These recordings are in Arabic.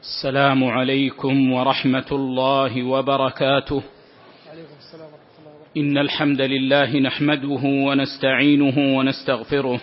السلام عليكم ورحمة الله وبركاته. إن الحمد لله نحمده ونستعينه ونستغفره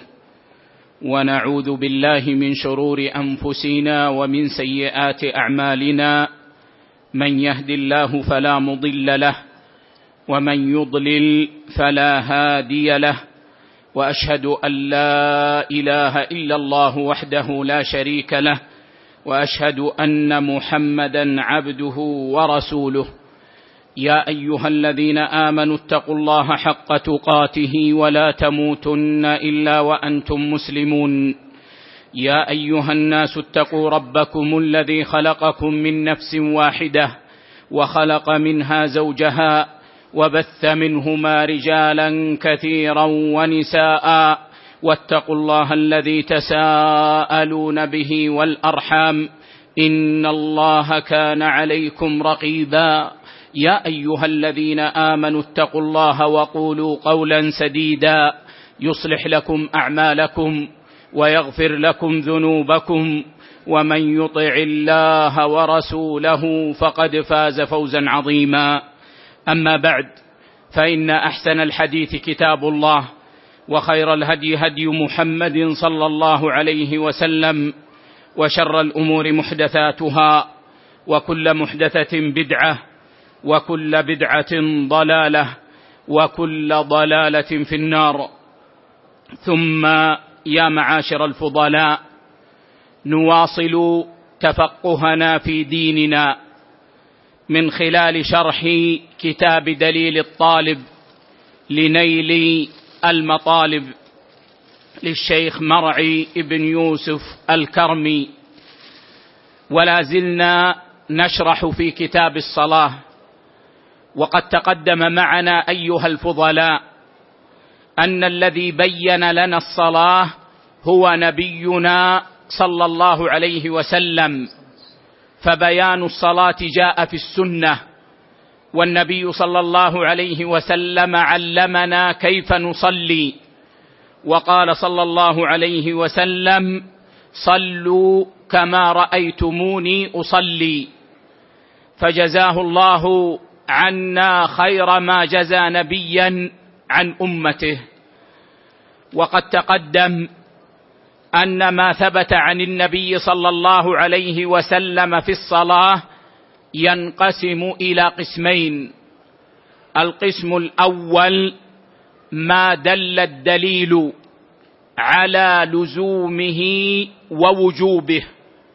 ونعوذ بالله من شرور أنفسنا ومن سيئات أعمالنا. من يهد الله فلا مضل له ومن يضلل فلا هادي له، وأشهد أن لا إله إلا الله وحده لا شريك له، وأشهد أن محمدا عبده ورسوله. يا أيها الذين آمنوا اتقوا الله حق تقاته ولا تموتن إلا وأنتم مسلمون. يا أيها الناس اتقوا ربكم الذي خلقكم من نفس واحدة وخلق منها زوجها وبث منهما رجالا كثيرا ونساء، واتقوا الله الذي تساءلون به والأرحام إن الله كان عليكم رقيبا. يا أيها الذين آمنوا اتقوا الله وقولوا قولا سديدا يصلح لكم أعمالكم ويغفر لكم ذنوبكم، ومن يطع الله ورسوله فقد فاز فوزا عظيما. أما بعد، فإن أحسن الحديث كتاب الله، وخير الهدي هدي محمد صلى الله عليه وسلم، وشر الأمور محدثاتها، وكل محدثة بدعة، وكل بدعة ضلالة، وكل ضلالة في النار. ثم يا معاشر الفضلاء، نواصل تفقهنا في ديننا من خلال شرح كتاب دليل الطالب لنيل المطالب للشيخ مرعي بن يوسف الكرمي، ولا زلنا نشرح في كتاب الصلاة. وقد تقدم معنا أيها الفضلاء أن الذي بين لنا الصلاة هو نبينا صلى الله عليه وسلم، فبيان الصلاة جاء في السنة، والنبي صلى الله عليه وسلم علمنا كيف نصلي، وقال صلى الله عليه وسلم: صلوا كما رأيتموني أصلي. فجزاه الله عنا خير ما جزى نبيا عن أمته. وقد تقدم أن ما ثبت عن النبي صلى الله عليه وسلم في الصلاة ينقسم إلى قسمين. القسم الأول ما دل الدليل على لزومه ووجوبه،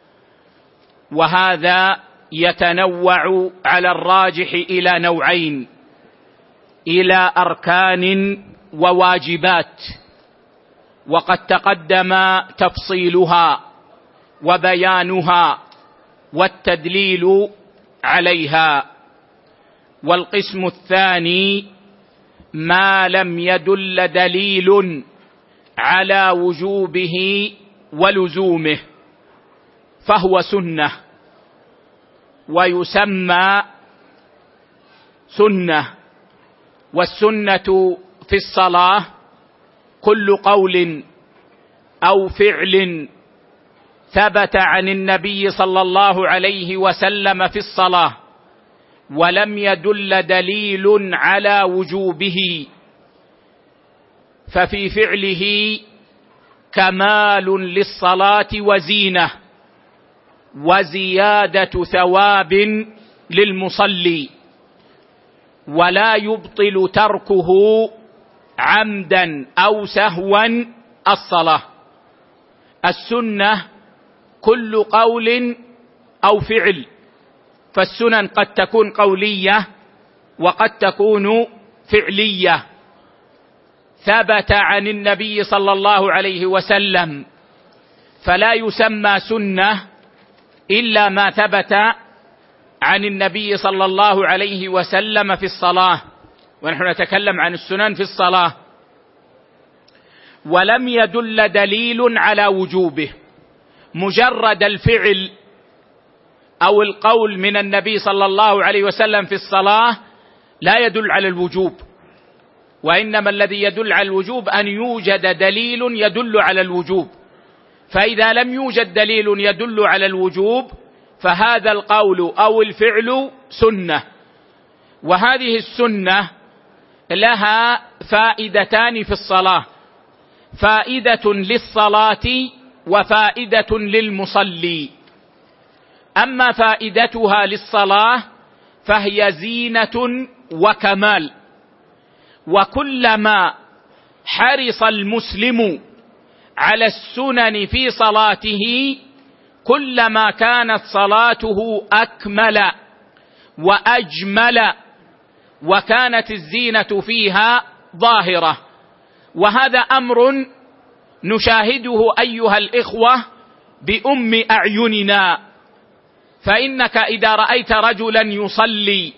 وهذا يتنوع على الراجح إلى نوعين: إلى أركان وواجبات، وقد تقدم تفصيلها وبيانها والتدليل عليها. والقسم الثاني ما لم يدل دليل على وجوبه ولزومه، فهو سنة، ويسمى سنة. والسنة في الصلاة كل قول أو فعل ثبت عن النبي صلى الله عليه وسلم في الصلاة ولم يدل دليل على وجوبه، ففي فعله كمال للصلاة وزينة وزيادة ثواب للمصلي، ولا يبطل تركه عمدا أو سهوا الصلاة. السنة كل قول أو فعل، فالسنن قد تكون قولية وقد تكون فعلية، ثبت عن النبي صلى الله عليه وسلم، فلا يسمى سنة إلا ما ثبت عن النبي صلى الله عليه وسلم في الصلاة، ونحن نتكلم عن السنن في الصلاة. ولم يدل دليل على وجوبه، مجرد الفعل أو القول من النبي صلى الله عليه وسلم في الصلاة لا يدل على الوجوب، وإنما الذي يدل على الوجوب أن يوجد دليل يدل على الوجوب. فإذا لم يوجد دليل يدل على الوجوب فهذا القول أو الفعل سنة. وهذه السنة لها فائدتان في الصلاة: فائدة للصلاة وفائدة للمصلي. أما فائدتها للصلاة فهي زينة وكمال، وكلما حرص المسلم على السنن في صلاته كلما كانت صلاته أكمل وأجمل، وكانت الزينة فيها ظاهرة. وهذا أمر نشاهده أيها الإخوة بأم أعيننا، فإنك إذا رأيت رجلا يصلي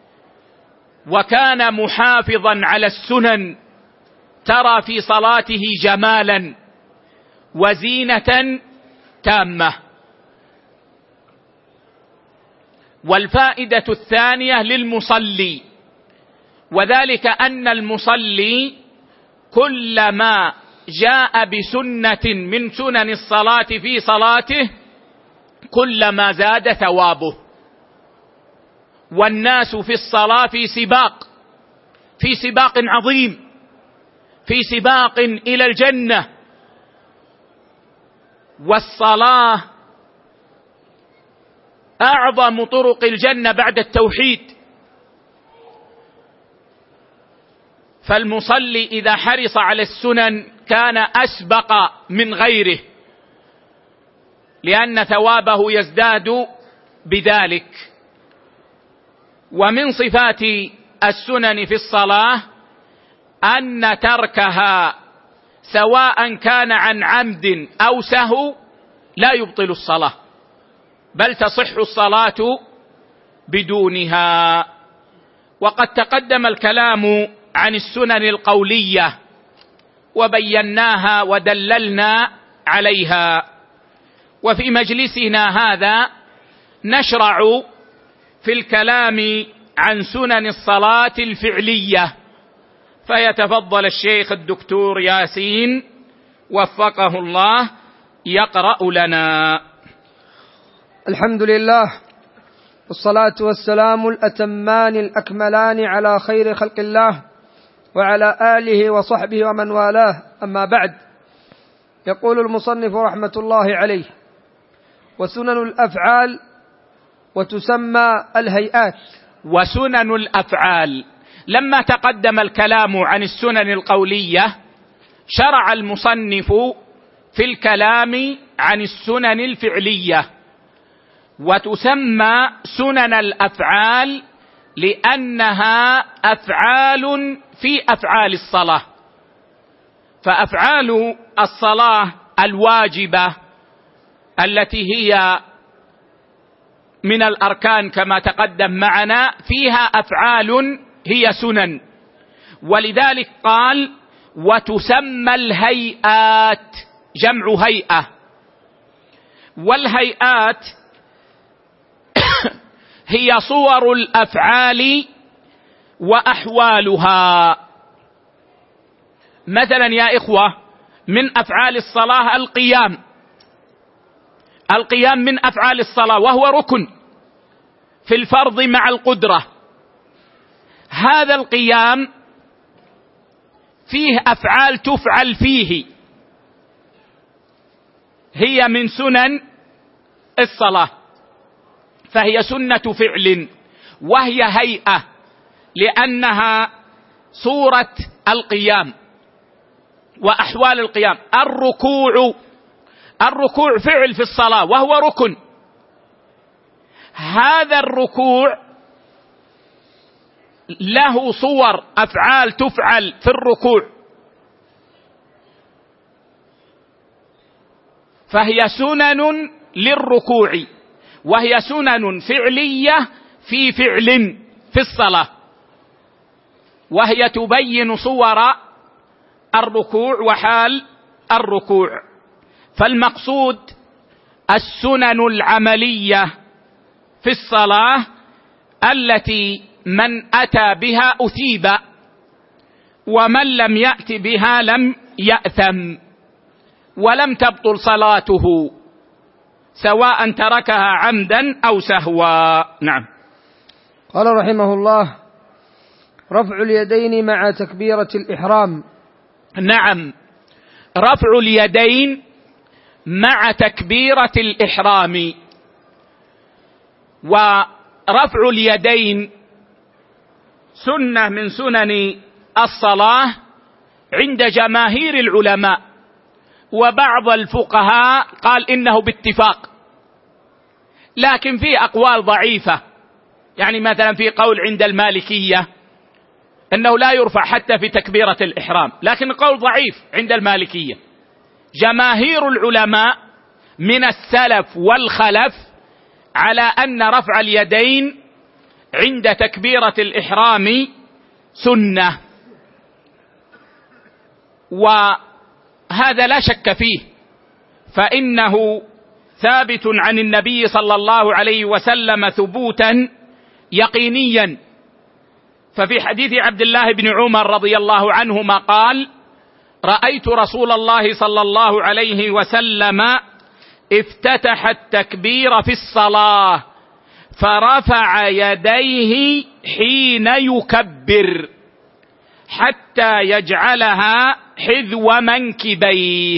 وكان محافظا على السنن ترى في صلاته جمالا وزينة تامة. والفائدة الثانية للمصلي، وذلك أن المصلي كلما جاء بسنة من سنن الصلاة في صلاته كلما زاد ثوابه. والناس في الصلاة في سباق عظيم، في سباق إلى الجنة. والصلاة أعظم طرق الجنة بعد التوحيد. فالمصلي إذا حرص على السنن كان أسبق من غيره، لأن ثوابه يزداد بذلك. ومن صفات السنن في الصلاة أن تركها سواء كان عن عمد أو سهو لا يبطل الصلاة، بل تصح الصلاة بدونها. وقد تقدم الكلام عن السنن القولية وبيناها ودللنا عليها. وفي مجلسنا هذا نشرع في الكلام عن سنن الصلاة الفعلية، فيتفضل الشيخ الدكتور ياسين وفقه الله يقرأ لنا. الحمد لله، والصلاة والسلام الأتمان الأكملان على خير خلق الله وعلى آله وصحبه ومن والاه، أما بعد. يقول المصنف رحمة الله عليه: وسنن الأفعال وتسمى الهيئات. وسنن الأفعال، لما تقدم الكلام عن السنن القولية شرع المصنف في الكلام عن السنن الفعلية. وتسمى سنن الأفعال لأنها أفعال في أفعال الصلاة. فأفعال الصلاة الواجبة التي هي من الأركان كما تقدم معنا فيها أفعال هي سنن، ولذلك قال وتسمى الهيئات، جمع هيئة. والهيئات هي صور الأفعال وأحوالها. مثلا يا إخوة، من أفعال الصلاة القيام. القيام من أفعال الصلاة وهو ركن في الفرض مع القدرة. هذا القيام فيه أفعال تفعل فيه، هي من سنن الصلاة، فهي سنة فعل وهي هيئة لأنها صورة القيام وأحوال القيام. الركوع فعل في الصلاة وهو ركن. هذا الركوع له صور أفعال تفعل في الركوع، فهي سنن للركوع، وهي سنن فعلية في فعل في الصلاة، وهي تبين صور الركوع وحال الركوع. فالمقصود السنن العملية في الصلاة التي من أتى بها أثيب، ومن لم يأت بها لم يأثم ولم تبطل صلاته. سواء تركها عمدا أو سهوا. نعم. قال رحمه الله: رفع اليدين مع تكبيرة الإحرام. نعم، رفع اليدين مع تكبيرة الإحرام. ورفع اليدين سنة من سنن الصلاة عند جماهير العلماء، وبعض الفقهاء قال إنه باتفاق، لكن في أقوال ضعيفة. يعني مثلا في قول عند المالكية أنه لا يرفع حتى في تكبيرة الإحرام، لكن قول ضعيف عند المالكية. جماهير العلماء من السلف والخلف على أن رفع اليدين عند تكبيرة الإحرام سنة، وهذا لا شك فيه، فإنه ثابت عن النبي صلى الله عليه وسلم ثبوتا يقينيا. ففي حديث عبد الله بن عمر رضي الله عنهما قال: رأيت رسول الله صلى الله عليه وسلم افتتح التكبير في الصلاة فرفع يديه حين يكبر حتى يجعلها حذو منكبيه.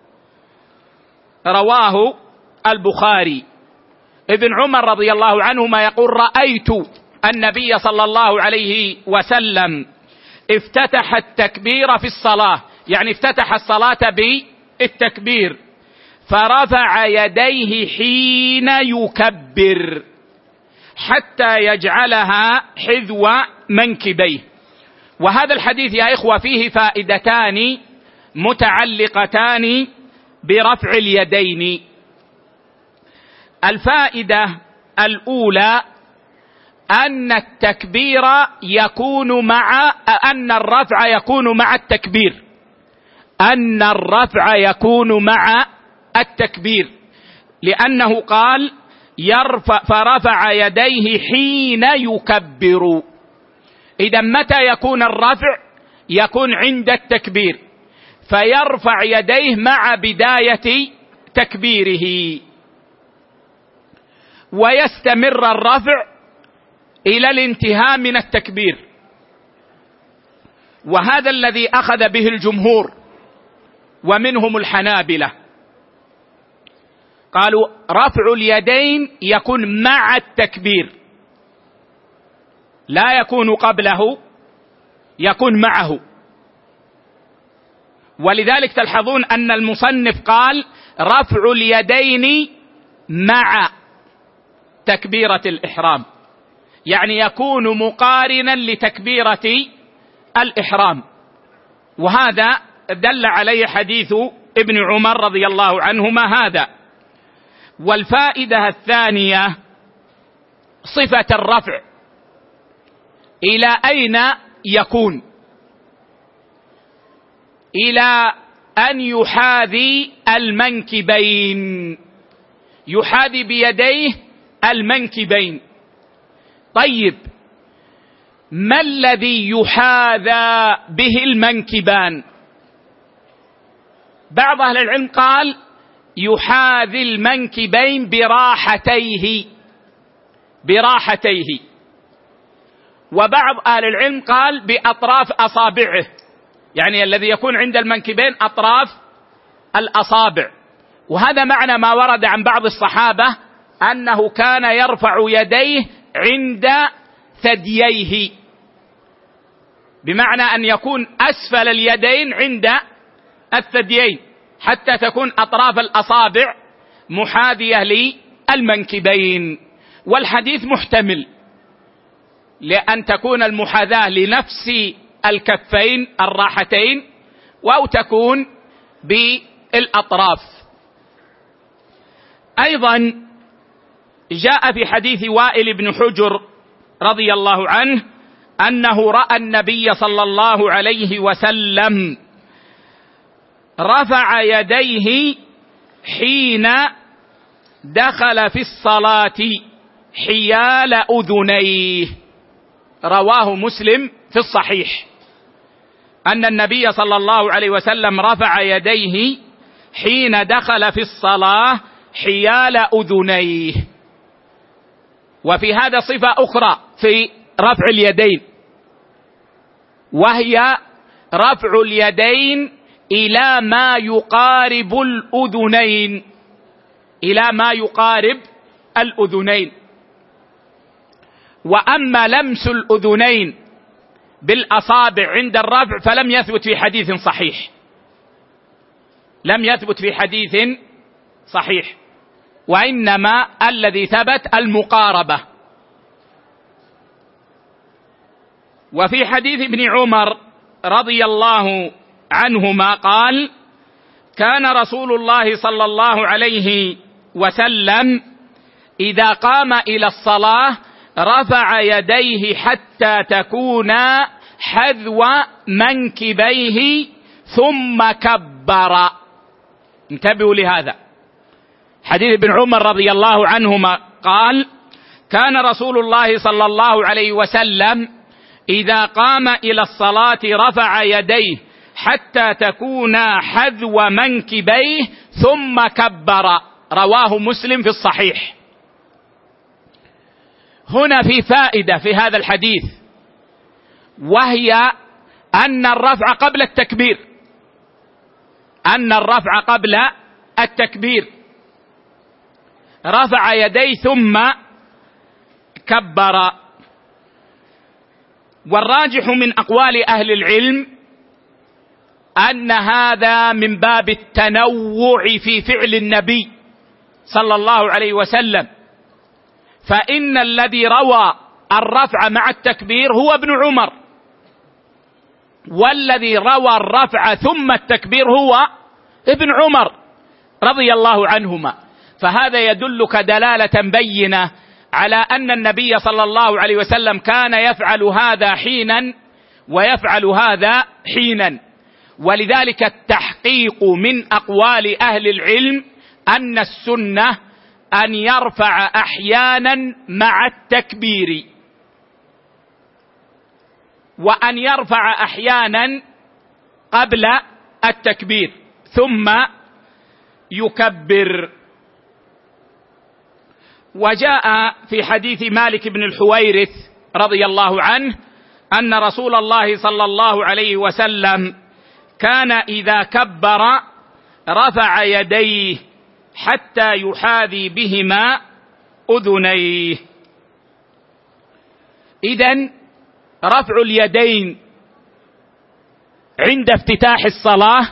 رواه البخاري. ابن عمر رضي الله عنهما يقول: رأيت النبي صلى الله عليه وسلم افتتح التكبير في الصلاة، يعني افتتح الصلاة بالتكبير، فرفع يديه حين يكبر حتى يجعلها حذو منكبيه. وهذا الحديث يا إخوة فيه فائدتان متعلقتان برفع اليدين. الفائدة الأولى أن التكبير يكون مع أن الرفع يكون مع التكبير، أن الرفع يكون مع التكبير، لأنه قال فرفع يديه حين يكبر. إذا متى يكون الرفع؟ يكون عند التكبير، فيرفع يديه مع بداية تكبيره، ويستمر الرفع إلى الانتهاء من التكبير. وهذا الذي أخذ به الجمهور ومنهم الحنابلة، قالوا رفع اليدين يكون مع التكبير، لا يكون قبله، يكون معه. ولذلك تلحظون أن المصنف قال رفع اليدين مع تكبيرة الإحرام، يعني يكون مقارنا لتكبيرة الإحرام. وهذا دل عليه حديث ابن عمر رضي الله عنهما هذا. والفائدة الثانية صفة الرفع إلى أين يكون؟ إلى أن يحاذي المنكبين، يحاذي بيديه المنكبين. طيب، ما الذي يحاذى به المنكبان؟ بعض أهل العلم قال يحاذي المنكبين براحتيه، وبعض أهل العلم قال بأطراف أصابعه، يعني الذي يكون عند المنكبين أطراف الأصابع. وهذا معنى ما ورد عن بعض الصحابة أنه كان يرفع يديه عند ثدييه، بمعنى أن يكون أسفل اليدين عند الثديين حتى تكون أطراف الأصابع محاذية للمنكبين. والحديث محتمل لأن تكون المحاذاة لنفس الكفين الراحتين، أو تكون بالأطراف. أيضا جاء في حديث وائل بن حجر رضي الله عنه أنه رأى النبي صلى الله عليه وسلم رفع يديه حين دخل في الصلاة حيال أذنيه. رواه مسلم في الصحيح أن النبي صلى الله عليه وسلم رفع يديه حين دخل في الصلاة حيال أذنيه. وفي هذا صفة أخرى في رفع اليدين، وهي رفع اليدين إلى ما يقارب الأذنين، إلى ما يقارب الأذنين. وأما لمس الأذنين بالأصابع عند الرفع فلم يثبت في حديث صحيح، لم يثبت في حديث صحيح، وإنما الذي ثبت المقاربة. وفي حديث ابن عمر رضي الله عنهما قال: كان رسول الله صلى الله عليه وسلم إذا قام إلى الصلاة رفع يديه حتى تكونا حذو منكبيه ثم كبر. انتبهوا لهذا، حديث ابن عمر رضي الله عنهما قال: كان رسول الله صلى الله عليه وسلم إذا قام إلى الصلاة رفع يديه حتى تكونا حذو منكبيه ثم كبر. رواه مسلم في الصحيح. هنا في فائدة في هذا الحديث، وهي أن الرفع قبل التكبير، أن الرفع قبل التكبير، رفع يديه ثم كبر. والراجح من أقوال أهل العلم أن هذا من باب التنوع في فعل النبي صلى الله عليه وسلم، فإن الذي روى الرفع مع التكبير هو ابن عمر، والذي روى الرفع ثم التكبير هو ابن عمر رضي الله عنهما. فهذا يدلك دلالة بينة على أن النبي صلى الله عليه وسلم كان يفعل هذا حينا ويفعل هذا حينا. ولذلك التحقيق من أقوال أهل العلم أن السنة أن يرفع أحيانا مع التكبير، وأن يرفع أحيانا قبل التكبير ثم يكبر. وجاء في حديث مالك بن الحويرث رضي الله عنه أن رسول الله صلى الله عليه وسلم كان إذا كبر رفع يديه حتى يحاذي بهما أذنيه. إذن رفع اليدين عند افتتاح الصلاة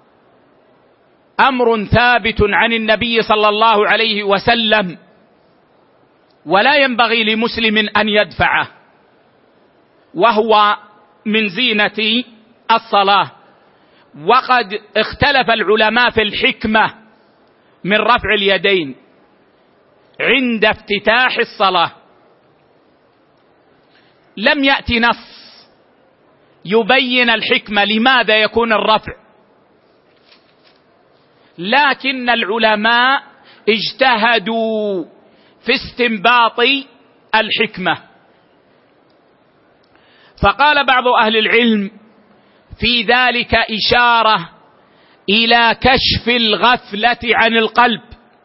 أمر ثابت عن النبي صلى الله عليه وسلم، ولا ينبغي لمسلم أن يدفعه، وهو من زينة الصلاة. وقد اختلف العلماء في الحكمة من رفع اليدين عند افتتاح الصلاة. لم يأتي نص يبين الحكمة لماذا يكون الرفع، لكن العلماء اجتهدوا في استنباط الحكمة. فقال بعض أهل العلم في ذلك إشارة إلى كشف الغفلة عن القلب،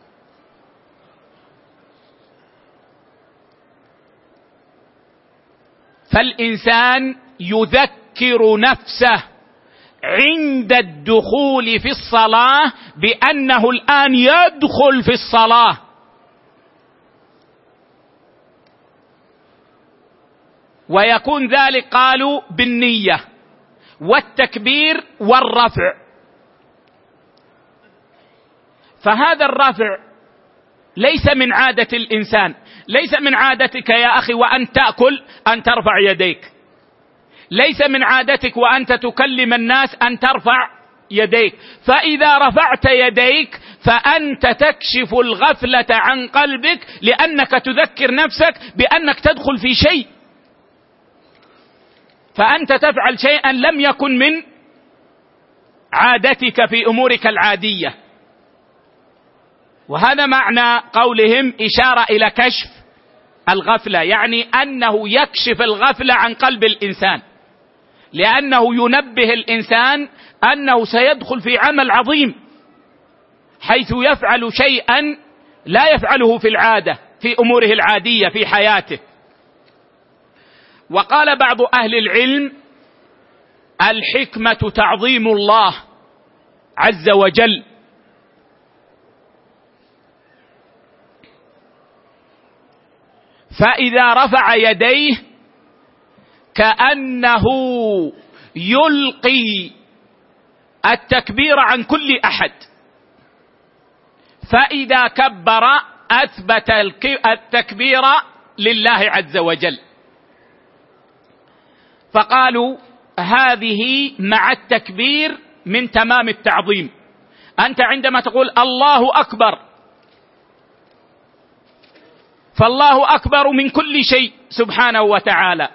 فالإنسان يذكر نفسه عند الدخول في الصلاة بأنه الآن يدخل في الصلاة، ويكون ذلك قالوا بالنية والتكبير والرفع. فهذا الرفع ليس من عادة الإنسان، ليس من عادتك يا أخي وأن تأكل أن ترفع يديك، ليس من عادتك وأنت تكلم الناس أن ترفع يديك. فإذا رفعت يديك فأنت تكشف الغفلة عن قلبك، لأنك تذكر نفسك بأنك تدخل في شيء، فأنت تفعل شيئا لم يكن من عادتك في أمورك العادية. وهذا معنى قولهم إشارة إلى كشف الغفلة، يعني أنه يكشف الغفلة عن قلب الإنسان، لأنه ينبه الإنسان أنه سيدخل في عمل عظيم، حيث يفعل شيئا لا يفعله في العادة في أموره العادية في حياته. وقال بعض أهل العلم: الحكمة تعظيم الله عز وجل، فإذا رفع يديه كأنه يلقي التكبير عن كل أحد، فإذا كبر أثبت التكبير لله عز وجل. فقالوا هذه مع التكبير من تمام التعظيم. أنت عندما تقول الله أكبر فالله أكبر من كل شيء سبحانه وتعالى،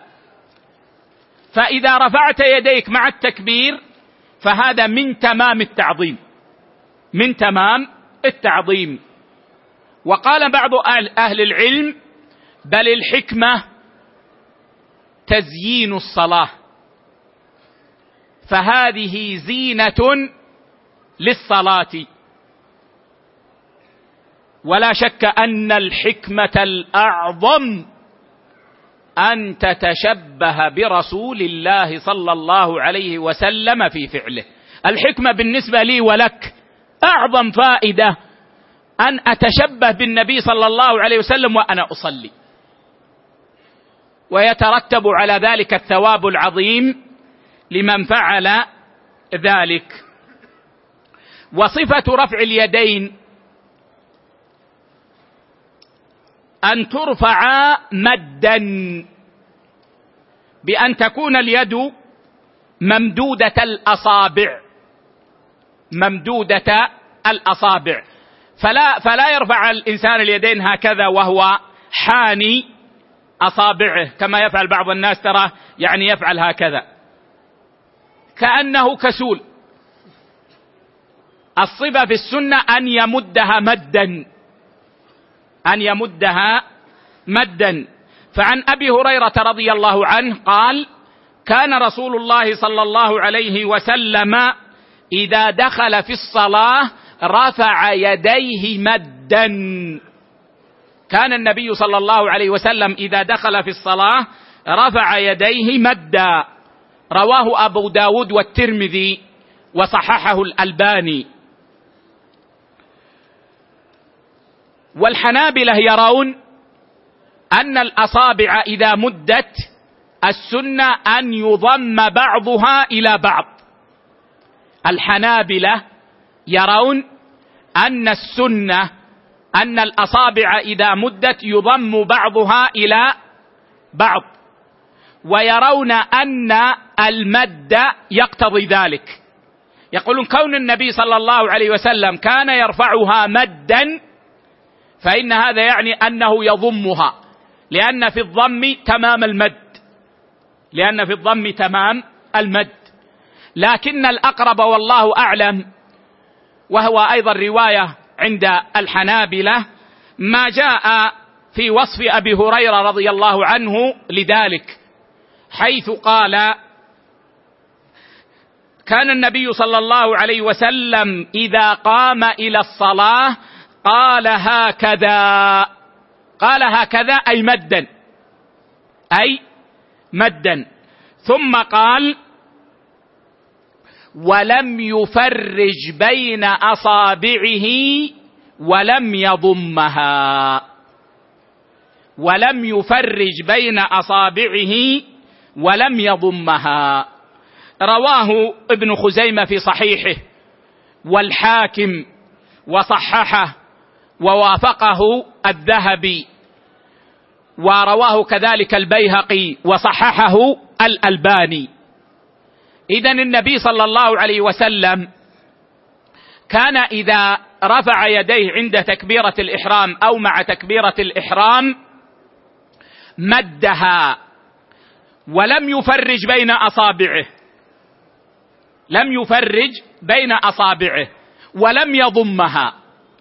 فإذا رفعت يديك مع التكبير فهذا من تمام التعظيم، من تمام التعظيم. وقال بعض أهل العلم: بل الحكمة تزيين الصلاة، فهذه زينة للصلاة. ولا شك أن الحكمة الأعظم أن تتشبه برسول الله صلى الله عليه وسلم في فعله. الحكمة بالنسبة لي ولك أعظم فائدة أن أتشبه بالنبي صلى الله عليه وسلم وأنا أصلي، ويترتب على ذلك الثواب العظيم لمن فعل ذلك. وصفة رفع اليدين أن ترفع مدا، بأن تكون اليد ممدودة الأصابع، ممدودة الأصابع، فلا يرفع الإنسان اليدين هكذا وهو حاني أصابعه كما يفعل بعض الناس، ترى يعني يفعل هكذا كأنه كسول. الصفة في السنة أن يمدها مدا، أن يمدها مدا. فعن أبي هريرة رضي الله عنه قال: كان رسول الله صلى الله عليه وسلم إذا دخل في الصلاة رفع يديه مدا. كان النبي صلى الله عليه وسلم إذا دخل في الصلاة رفع يديه مدا. رواه أبو داود والترمذي وصححه الألباني. والحنابلة يرون أن الأصابع إذا مدت السنة أن يضم بعضها إلى بعض. الحنابلة يرون أن السنة أن الأصابع إذا مدت يضم بعضها إلى بعض، ويرون أن المد يقتضي ذلك. يقولون كون النبي صلى الله عليه وسلم كان يرفعها مدا فإن هذا يعني أنه يضمها، لأن في الضم تمام المد، لأن في الضم تمام المد. لكن الأقرب والله أعلم، وهو أيضا رواية عند الحنابلة، ما جاء في وصف أبي هريرة رضي الله عنه لذلك، حيث قال: كان النبي صلى الله عليه وسلم إذا قام إلى الصلاة قال هكذا، قال هكذا أي مدا، أي مدا. ثم قال: ولم يفرج بين أصابعه ولم يضمها، ولم يفرج بين أصابعه ولم يضمها. رواه ابن خزيمة في صحيحه والحاكم وصححه ووافقه الذهبي، ورواه كذلك البيهقي وصححه الألباني. إذن النبي صلى الله عليه وسلم كان إذا رفع يديه عند تكبيرة الإحرام أو مع تكبيرة الإحرام مدها، ولم يفرج بين أصابعه، لم يفرج بين أصابعه ولم يضمها،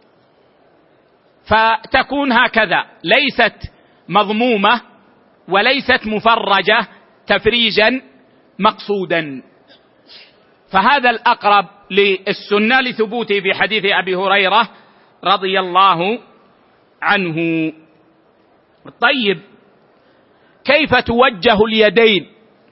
فتكون هكذا ليست مضمومة وليست مفرجة تفريجا مقصودا. فهذا الأقرب للسنة لثبوته في حديث أبي هريرة رضي الله عنه. طيب، كيف توجه اليدين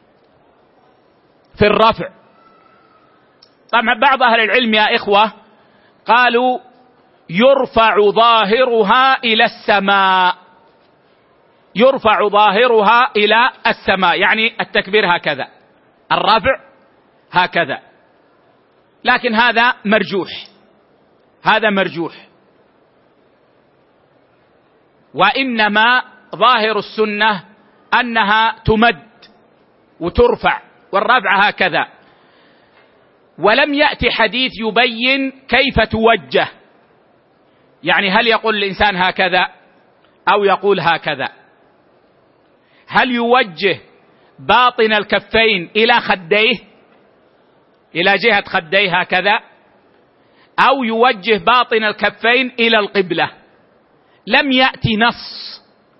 في الرفع؟ طبعا بعض أهل العلم يا إخوة قالوا يرفع ظاهرها إلى السماء، يرفع ظاهرها إلى السماء، يعني التكبير هكذا، الرفع هكذا، لكن هذا مرجوح، هذا مرجوح، وإنما ظاهر السنة أنها تمد وترفع والرفع هكذا، ولم يأتي حديث يبين كيف توجه، يعني هل يقول الإنسان هكذا أو يقول هكذا، هل يوجه باطن الكفين إلى خديه، إلى جهة خديه هكذا، أو يوجه باطن الكفين إلى القبلة. لم يأتي نص،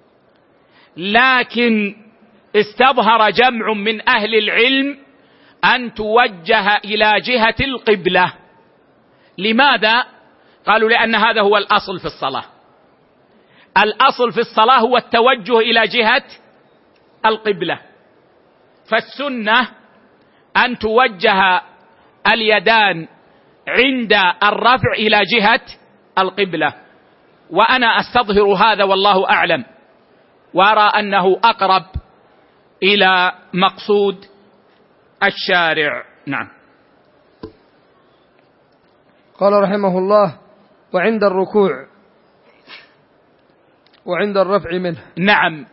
لكن استظهر جمع من أهل العلم أن توجه إلى جهة القبلة. لماذا؟ قالوا لأن هذا هو الأصل في الصلاة، الأصل في الصلاة هو التوجه إلى جهة القبلة، فالسنة أن توجه اليدان عند الرفع إلى جهة القبلة، وأنا أستظهر هذا والله أعلم، وأرى أنه أقرب إلى مقصود الشارع. نعم. قال رحمه الله: وعند الركوع وعند الرفع منه. نعم،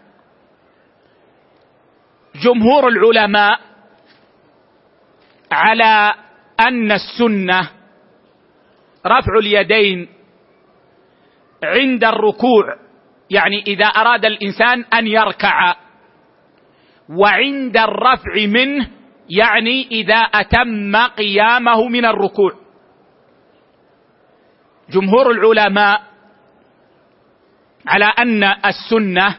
جمهور العلماء على أن السنة رفع اليدين عند الركوع، يعني إذا أراد الإنسان أن يركع، وعند الرفع منه يعني إذا أتم قيامه من الركوع. جمهور العلماء على أن السنة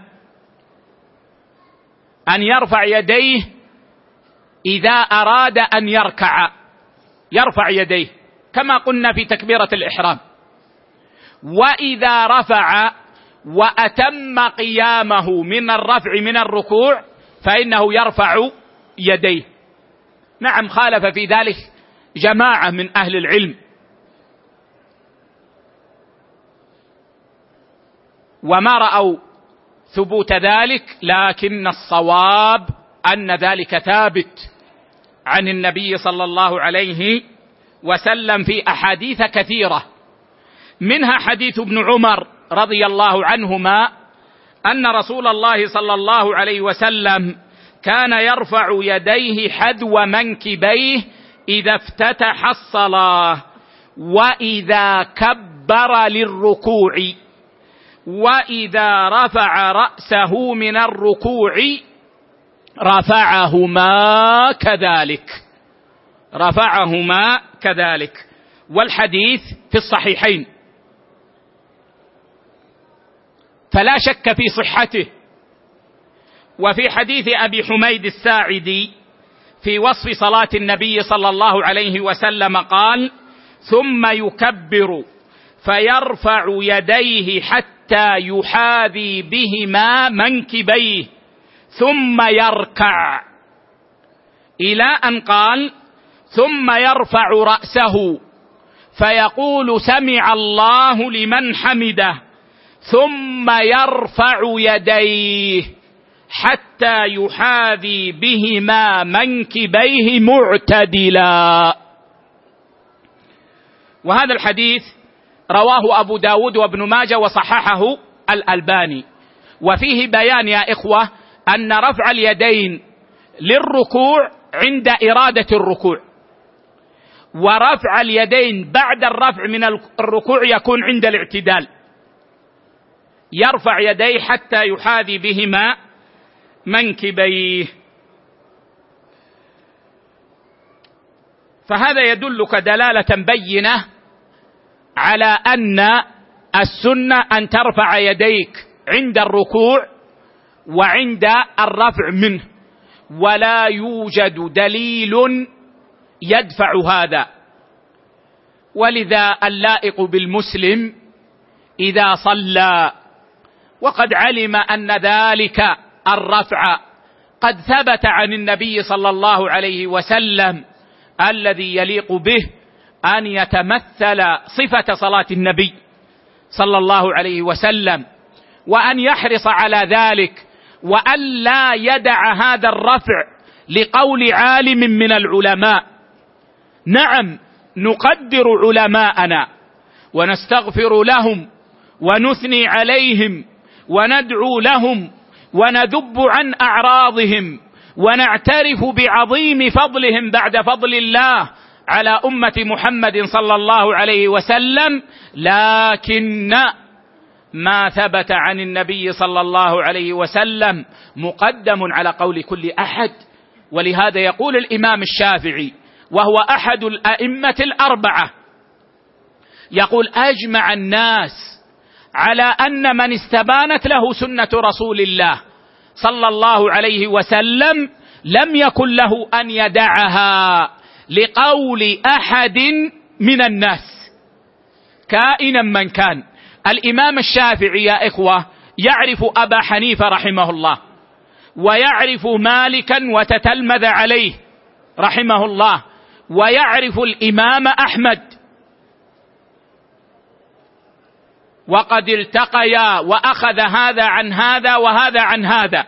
أن يرفع يديه إذا أراد أن يركع، يرفع يديه كما قلنا في تكبيرة الإحرام، وإذا رفع وأتم قيامه من الرفع من الركوع فإنه يرفع يديه. نعم، خالف في ذلك جماعة من أهل العلم، وما رأوا ثبوت ذلك، لكن الصواب أن ذلك ثابت عن النبي صلى الله عليه وسلم في أحاديث كثيرة، منها حديث ابن عمر رضي الله عنهما أن رسول الله صلى الله عليه وسلم كان يرفع يديه حذو منكبيه إذا افتتح الصلاة وإذا كبر للركوع، وإذا رفع رأسه من الركوع رفعهما كذلك، رفعهما كذلك. والحديث في الصحيحين فلا شك في صحته. وفي حديث أبي حميد الساعدي في وصف صلاة النبي صلى الله عليه وسلم قال: ثم يكبر فيرفع يديه حتى يحاذي بهما منكبيه ثم يركع، إلى أن قال: ثم يرفع رأسه فيقول: سمع الله لمن حمده، ثم يرفع يديه حتى يحاذي بهما منكبيه معتدلا. وهذا الحديث رواه أبو داود وابن ماجه وصححه الألباني، وفيه بيان يا إخوة أن رفع اليدين للركوع عند إرادة الركوع، ورفع اليدين بعد الرفع من الركوع يكون عند الاعتدال، يرفع يديه حتى يحاذي بهما منكبيه. فهذا يدلك دلالة بينة على أن السنة أن ترفع يديك عند الركوع وعند الرفع منه، ولا يوجد دليل يدفع هذا. ولذا اللائق بالمسلم إذا صلى وقد علم أن ذلك الرفع قد ثبت عن النبي صلى الله عليه وسلم، الذي يليق به أن يتمثل صفة صلاة النبي صلى الله عليه وسلم، وأن يحرص على ذلك، وأن لا يدع هذا الرفع لقول عالم من العلماء. نعم، نقدر علماءنا ونستغفر لهم ونثني عليهم وندعو لهم وندب عن أعراضهم ونعترف بعظيم فضلهم بعد فضل الله على أمة محمد صلى الله عليه وسلم، لكن ما ثبت عن النبي صلى الله عليه وسلم مقدم على قول كل أحد. ولهذا يقول الإمام الشافعي وهو أحد الأئمة الأربعة، يقول: أجمع الناس على أن من استبانت له سنة رسول الله صلى الله عليه وسلم لم يكن له أن يدعها لقول أحد من الناس كائنا من كان. الإمام الشافعي يا إخوة يعرف أبا حنيفة رحمه الله، ويعرف مالكا وتتلمذ عليه رحمه الله، ويعرف الإمام أحمد، وقد التقيا وأخذ هذا عن هذا وهذا عن هذا.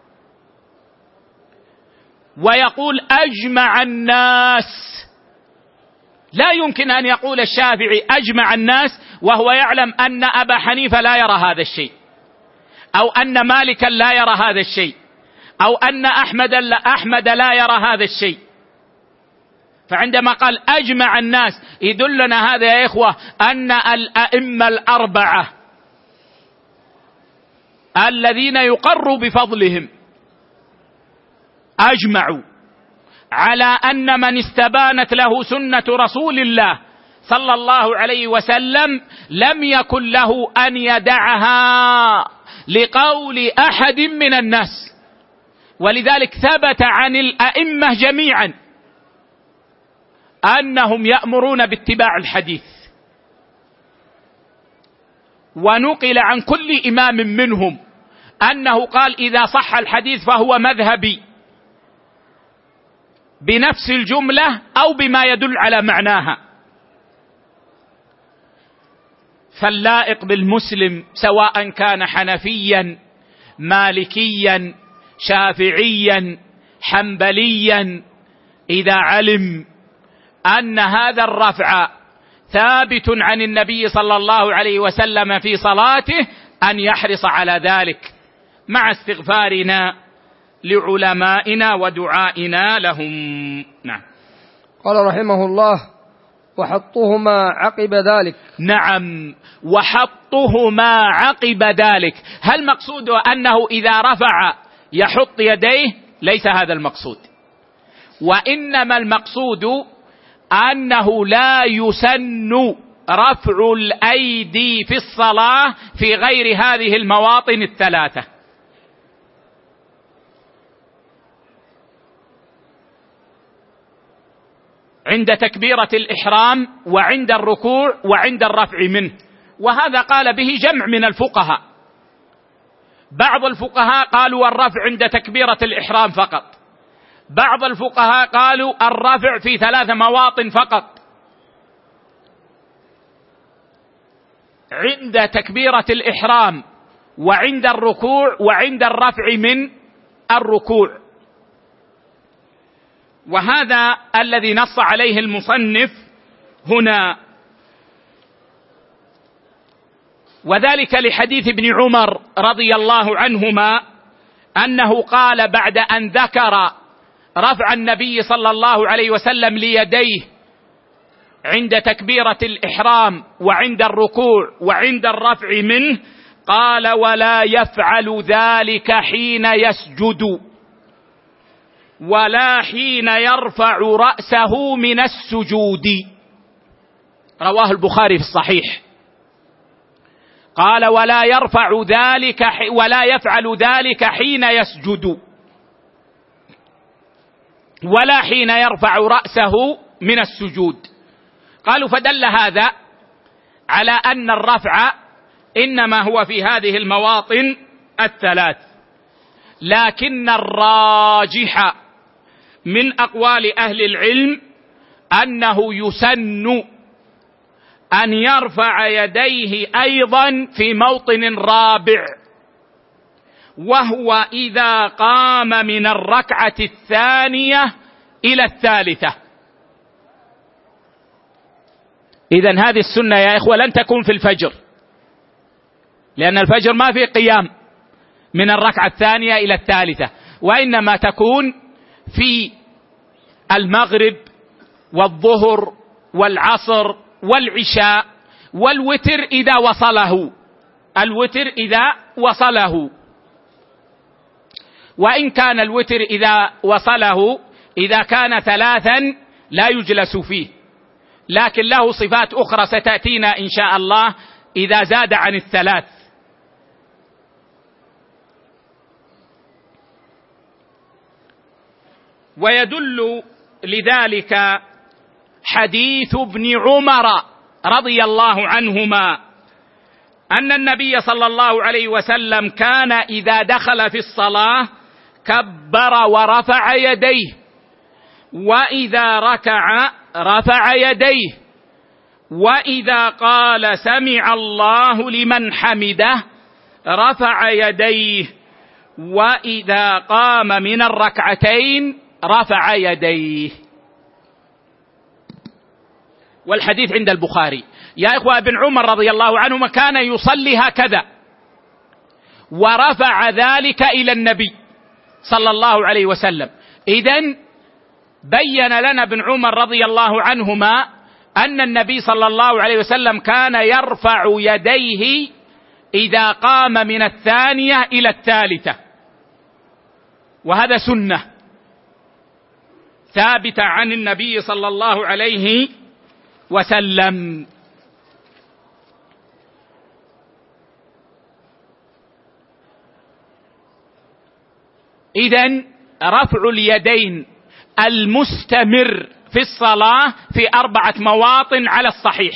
ويقول: أجمع الناس. لا يمكن أن يقول الشافعي أجمع الناس وهو يعلم أن أبا حنيفة لا يرى هذا الشيء، أو أن مالكا لا يرى هذا الشيء، أو أن أحمد لا يرى هذا الشيء. فعندما قال أجمع الناس يدلنا هذا يا إخوة أن الأئمة الأربعة الذين يقر بفضلهم أجمعوا على أن من استبانت له سنة رسول الله صلى الله عليه وسلم لم يكن له أن يدعها لقول أحد من الناس. ولذلك ثبت عن الأئمة جميعا أنهم يأمرون باتباع الحديث، ونقل عن كل إمام منهم أنه قال: إذا صح الحديث فهو مذهبي، بنفس الجملة أو بما يدل على معناها. فاللائق بالمسلم سواء كان حنفيا مالكيا شافعيا حنبليا، إذا علم أن هذا الرفع ثابت عن النبي صلى الله عليه وسلم في صلاته أن يحرص على ذلك، مع استغفارنا لعلمائنا ودعائنا لهم. نعم. قال رحمه الله: وحطهما عقب ذلك. نعم، وحطهما عقب ذلك. هل مقصود أنه إذا رفع يحط يديه؟ ليس هذا المقصود، وإنما المقصود أنه لا يسن رفع الأيدي في الصلاة في غير هذه المواطن الثلاثة. عند تكبيرة الإحرام وعند الركوع وعند الرفع منه، وهذا قال به جمع من الفقهاء. بعض الفقهاء قالوا الرفع عند تكبيرة الإحرام فقط، بعض الفقهاء قالوا الرفع في 3 مواطن فقط: عند تكبيرة الإحرام وعند الركوع وعند الرفع من الركوع. وهذا الذي نص عليه المصنف هنا، وذلك لحديث ابن عمر رضي الله عنهما أنه قال بعد أن ذكر رفع النبي صلى الله عليه وسلم ليديه عند تكبيرة الإحرام وعند الركوع وعند الرفع منه، قال: ولا يفعل ذلك حين يسجد ولا حين يرفع رأسه من السجود. رواه البخاري في الصحيح. قال: ولا يفعل ذلك حين يسجد ولا حين يرفع رأسه من السجود. قالوا: فدل هذا على أن الرفع إنما هو في هذه المواطن الثلاث. لكن الراجح من أقوال أهل العلم أنه يسن أن يرفع يديه أيضا في موطن رابع، وهو إذا قام من الركعة الثانية إلى الثالثة. إذن هذه السنة يا إخوة لن تكون في الفجر، لأن الفجر ما في قيام من الركعة الثانية إلى الثالثة، وإنما تكون في المغرب والظهر والعصر والعشاء والوتر إذا وصله، الوتر إذا وصله. وإن كان الوتر إذا وصله إذا كان ثلاثا لا يجلس فيه، لكن له صفات أخرى ستأتينا إن شاء الله إذا زاد عن الثلاث. ويدل لذلك حديث ابن عمر رضي الله عنهما أن النبي صلى الله عليه وسلم كان إذا دخل في الصلاة كبر ورفع يديه، وإذا ركع رفع يديه، وإذا قال سمع الله لمن حمده رفع يديه، وإذا قام من الركعتين رفع يديه. والحديث عند البخاري. يا إخوة، ابن عمر رضي الله عنهما كان يصلي هكذا، ورفع ذلك إلى النبي صلى الله عليه وسلم. إذن بين لنا ابن عمر رضي الله عنهما أن النبي صلى الله عليه وسلم كان يرفع يديه إذا قام من الثانية إلى الثالثة، وهذا سنة ثابتة عن النبي صلى الله عليه وسلم. إذن رفع اليدين المستمر في الصلاة في 4 مواطن على الصحيح،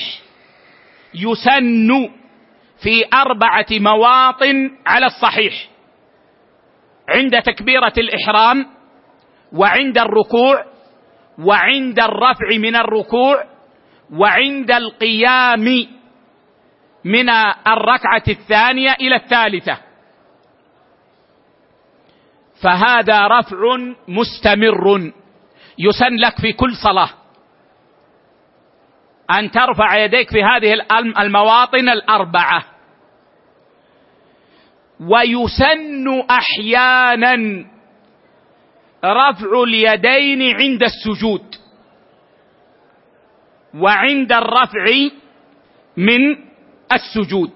يسن في 4 مواطن على الصحيح: عند تكبيرة الإحرام، وعند الركوع، وعند الرفع من الركوع، وعند القيام من الركعة الثانية إلى الثالثة. فهذا رفع مستمر يسن لك في كل صلاة أن ترفع يديك في هذه المواطن 4. ويسن أحيانا رفع اليدين عند السجود وعند الرفع من السجود،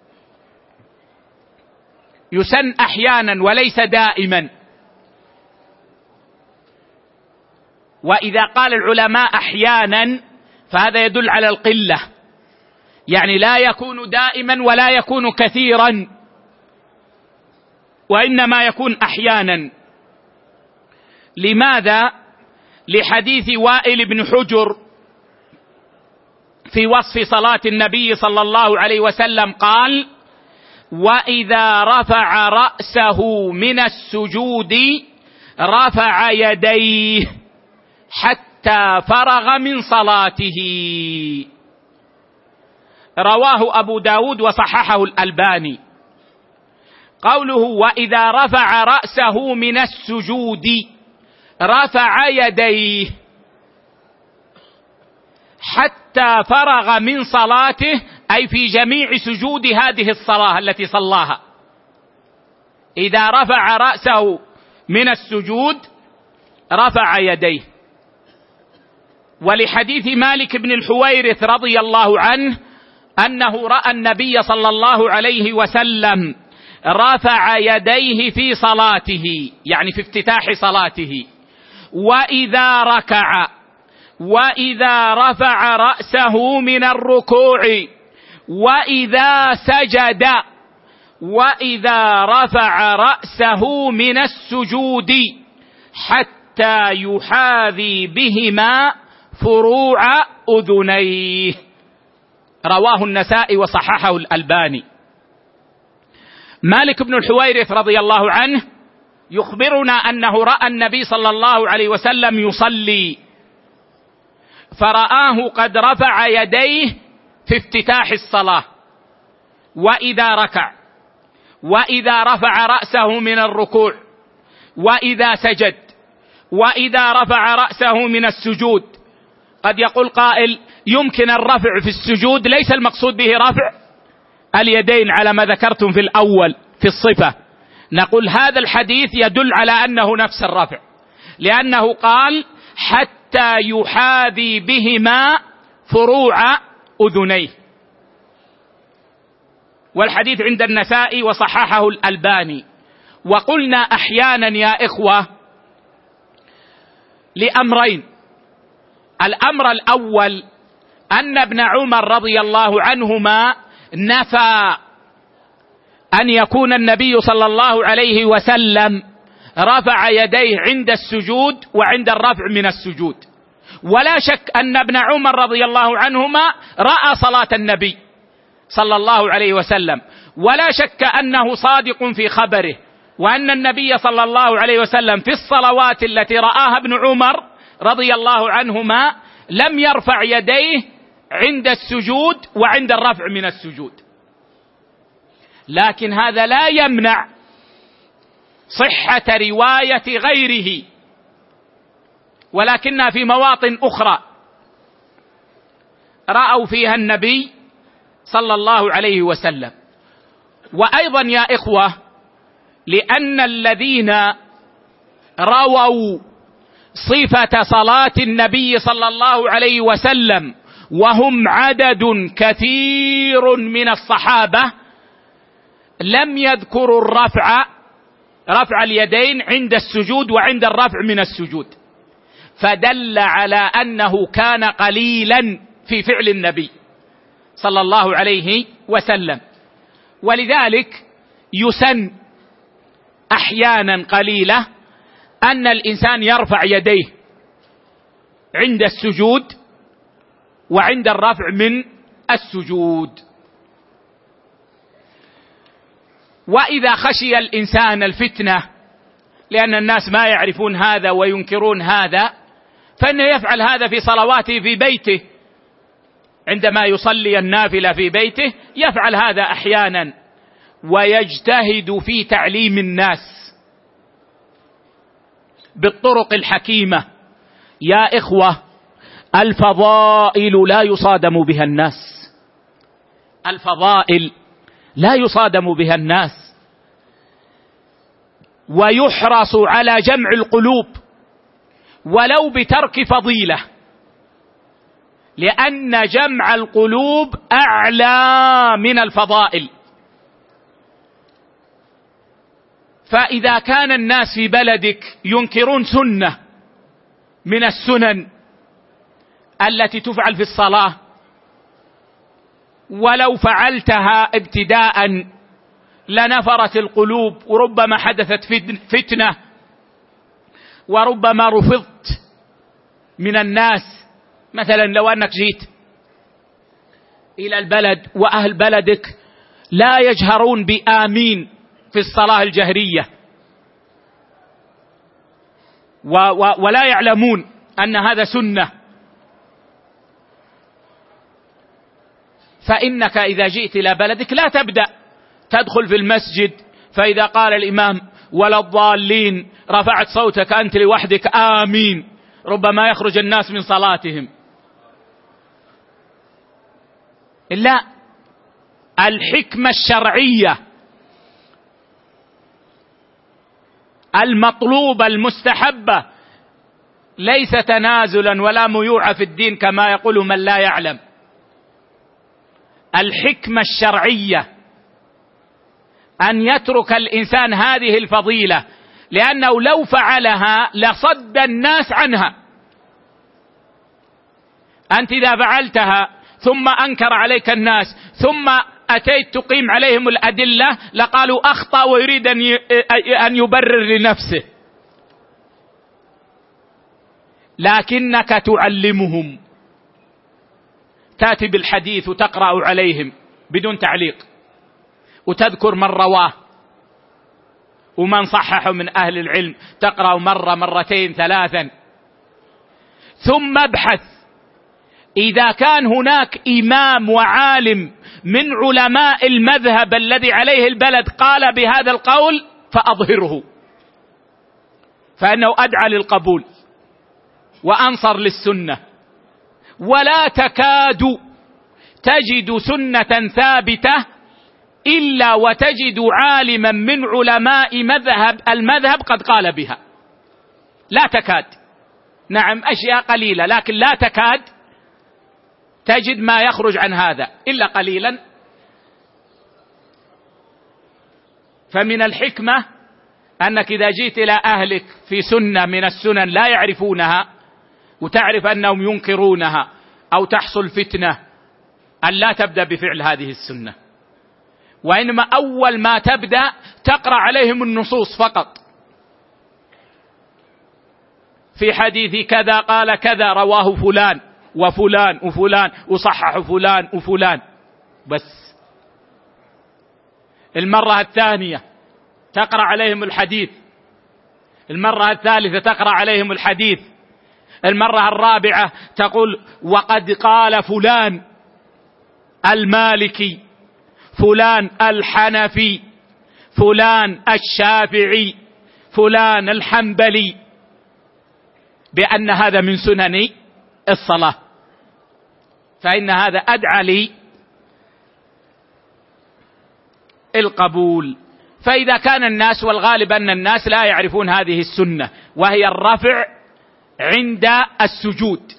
يسن أحيانا وليس دائما. وإذا قال العلماء أحيانا فهذا يدل على القلة، يعني لا يكون دائما ولا يكون كثيرا، وإنما يكون أحيانا. لماذا؟ لحديث وائل بن حجر في وصف صلاة النبي صلى الله عليه وسلم قال: وإذا رفع رأسه من السجود رفع يديه حتى فرغ من صلاته. رواه أبو داود وصححه الألباني. قوله وإذا رفع رأسه من السجود رفع يديه حتى فرغ من صلاته، أي في جميع سجود هذه الصلاة التي صلاها. إذا رفع رأسه من السجود رفع يديه. ولحديث مالك بن الحويرث رضي الله عنه أنه رأى النبي صلى الله عليه وسلم رفع يديه في صلاته، يعني في افتتاح صلاته، وإذا ركع، وإذا رفع رأسه من الركوع، وإذا سجد، وإذا رفع رأسه من السجود، حتى يحاذي بهما فروع أذنيه. رواه النسائي وصححه الألباني. مالك بن الحويرث رضي الله عنه يخبرنا أنه رأى النبي صلى الله عليه وسلم يصلي، فرآه قد رفع يديه في افتتاح الصلاة، وإذا ركع، وإذا رفع رأسه من الركوع، وإذا سجد، وإذا رفع رأسه من السجود. قد يقول قائل: يمكن الرفع في السجود، ليس المقصود به رفع اليدين على ما ذكرتم في الأول في الصفة. نقول هذا الحديث يدل على أنه نفس الرفع، لأنه قال: حتى يحاذي بهما فروع أذنيه. والحديث عند النسائي وصححه الألباني. وقلنا أحيانا يا إخوة لأمرين: الأمر الأول أن ابن عمر رضي الله عنهما نفى أن يكون النبي صلى الله عليه وسلم رفع يديه عند السجود وعند الرفع من السجود، ولا شك أن ابن عمر رضي الله عنهما رأى صلاة النبي صلى الله عليه وسلم، ولا شك أنه صادق في خبره، وأن النبي صلى الله عليه وسلم في الصلوات التي رآها ابن عمر رضي الله عنهما لم يرفع يديه عند السجود وعند الرفع من السجود. لكن هذا لا يمنع صحة رواية غيره، ولكنها في مواطن أخرى رأوا فيها النبي صلى الله عليه وسلم. وأيضا يا إخوة، لأن الذين رووا صفة صلاة النبي صلى الله عليه وسلم وهم عدد كثير من الصحابة لم يذكروا رفع اليدين عند السجود وعند الرفع من السجود، فدل على أنه كان قليلا في فعل النبي صلى الله عليه وسلم. ولذلك يسن أحيانا قليلة أن الإنسان يرفع يديه عند السجود وعند الرفع من السجود. وإذا خشي الإنسان الفتنة، لأن الناس ما يعرفون هذا وينكرون هذا، فإنه يفعل هذا في صلواته في بيته، عندما يصلي النافلة في بيته يفعل هذا أحيانا، ويجتهد في تعليم الناس بالطرق الحكيمة. يا إخوة، الفضائل لا يصادم بها الناس، الفضائل لا يصادم بها الناس، ويحرص على جمع القلوب ولو بترك فضيلة، لأن جمع القلوب أعلى من الفضائل. فإذا كان الناس في بلدك ينكرون سنة من السنن التي تفعل في الصلاة، ولو فعلتها ابتداء لنفرت القلوب، وربما حدثت فتنة، وربما رفضت من الناس. مثلا لو أنك جيت إلى البلد وأهل بلدك لا يجهرون بآمين في الصلاة الجهرية، ولا يعلمون أن هذا سنة، فإنك إذا جئت إلى بلدك لا تبدأ تدخل في المسجد فإذا قال الإمام ولا الضالين رفعت صوتك أنت لوحدك آمين، ربما يخرج الناس من صلاتهم. لا، الحكمة الشرعية المطلوبة المستحبة ليس تنازلا ولا ميوعة في الدين كما يقول من لا يعلم. الحكمة الشرعية أن يترك الإنسان هذه الفضيلة، لأنه لو فعلها لصد الناس عنها. أنت إذا فعلتها ثم أنكر عليك الناس ثم أتيت تقيم عليهم الأدلة لقالوا أخطأ ويريد أن يبرر لنفسه، لكنك تعلمهم، تأتي بالحديث وتقرأ عليهم بدون تعليق، وتذكر من رواه ومن صححه من أهل العلم تقرأ مرة مرتين ثلاثا، ثم ابحث إذا كان هناك إمام وعالم من علماء المذهب الذي عليه البلد قال بهذا القول فأظهره، فإنه أدعى للقبول وأنصر للسنة. ولا تكاد تجد سنة ثابتة إلا وتجد عالما من علماء المذهب قد قال بها، لا تكاد، نعم أشياء قليلة، لكن لا تكاد تجد ما يخرج عن هذا إلا قليلا. فمن الحكمة أنك إذا جيت إلى أهلك في سنة من السنن لا يعرفونها وتعرف أنهم ينكرونها أو تحصل فتنة، أن لا تبدأ بفعل هذه السنة، وإنما أول ما تبدأ تقرأ عليهم النصوص فقط، في حديث كذا قال كذا رواه فلان وفلان وفلان وصحح فلان وفلان بس. المرة الثانية تقرأ عليهم الحديث، المرة الثالثة تقرأ عليهم الحديث، المرة الرابعة تقول وقد قال فلان المالكي، فلان الحنفي، فلان الشافعي، فلان الحنبلي، بأن هذا من سنن الصلاة، فإن هذا أدعى لي القبول. فإذا كان الناس، والغالب أن الناس لا يعرفون هذه السنة وهي الرفع عند السجود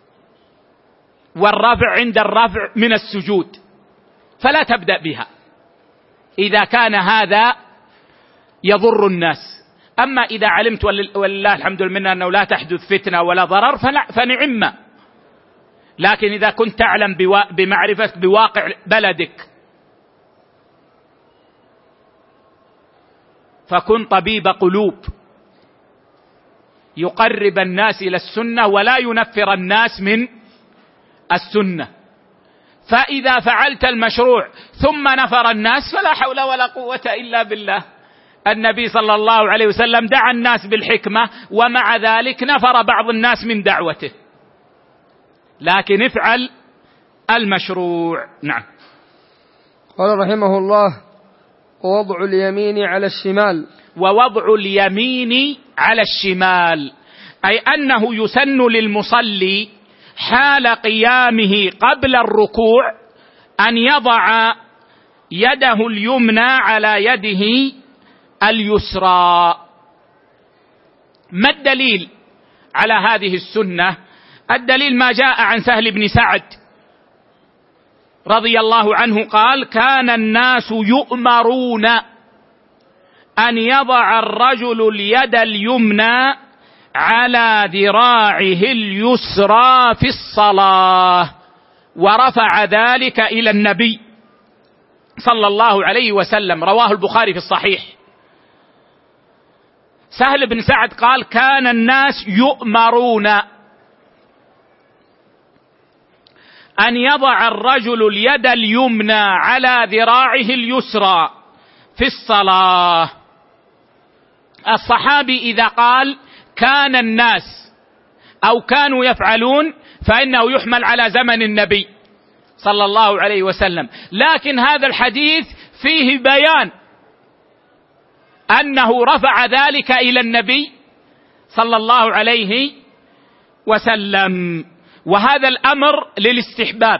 والرفع عند الرفع من السجود، فلا تبدأ بها إذا كان هذا يضر الناس. أما إذا علمت ولله الحمد لله أنه لا تحدث فتنة ولا ضرر فنعم، لكن إذا كنت تعلم بمعرفة بواقع بلدك فكن طبيب قلوب يقرب الناس إلى السنة ولا ينفر الناس من السنة. فإذا فعلت المشروع ثم نفر الناس فلا حول ولا قوة إلا بالله. النبي صلى الله عليه وسلم دعا الناس بالحكمة ومع ذلك نفر بعض الناس من دعوته، لكن افعل المشروع. نعم. قال رحمه الله: ووضع اليمين على الشمال. ووضع اليمين على الشمال أي أنه يسن للمصلي حال قيامه قبل الركوع أن يضع يده اليمنى على يده اليسرى. ما الدليل على هذه السنة؟ الدليل ما جاء عن سهل بن سعد رضي الله عنه قال: كان الناس يؤمرون أن يضع الرجل اليد اليمنى على ذراعه اليسرى في الصلاة، ورفع ذلك إلى النبي صلى الله عليه وسلم. رواه البخاري في الصحيح. سهل بن سعد قال: كان الناس يؤمرون أن يضع الرجل اليد اليمنى على ذراعه اليسرى في الصلاة. الصحابي إذا قال كان الناس أو كانوا يفعلون فإنه يحمل على زمن النبي صلى الله عليه وسلم، لكن هذا الحديث فيه بيان أنه رفع ذلك إلى النبي صلى الله عليه وسلم، وهذا الأمر للاستحباب.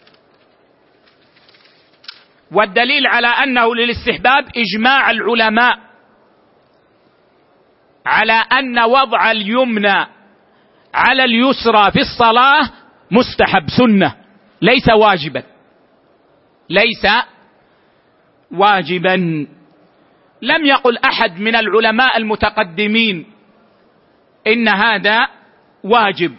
والدليل على أنه للاستحباب إجماع العلماء على أن وضع اليمنى على اليسرى في الصلاة مستحب سنة، ليس واجبا، ليس واجبا. لم يقل أحد من العلماء المتقدمين إن هذا واجب.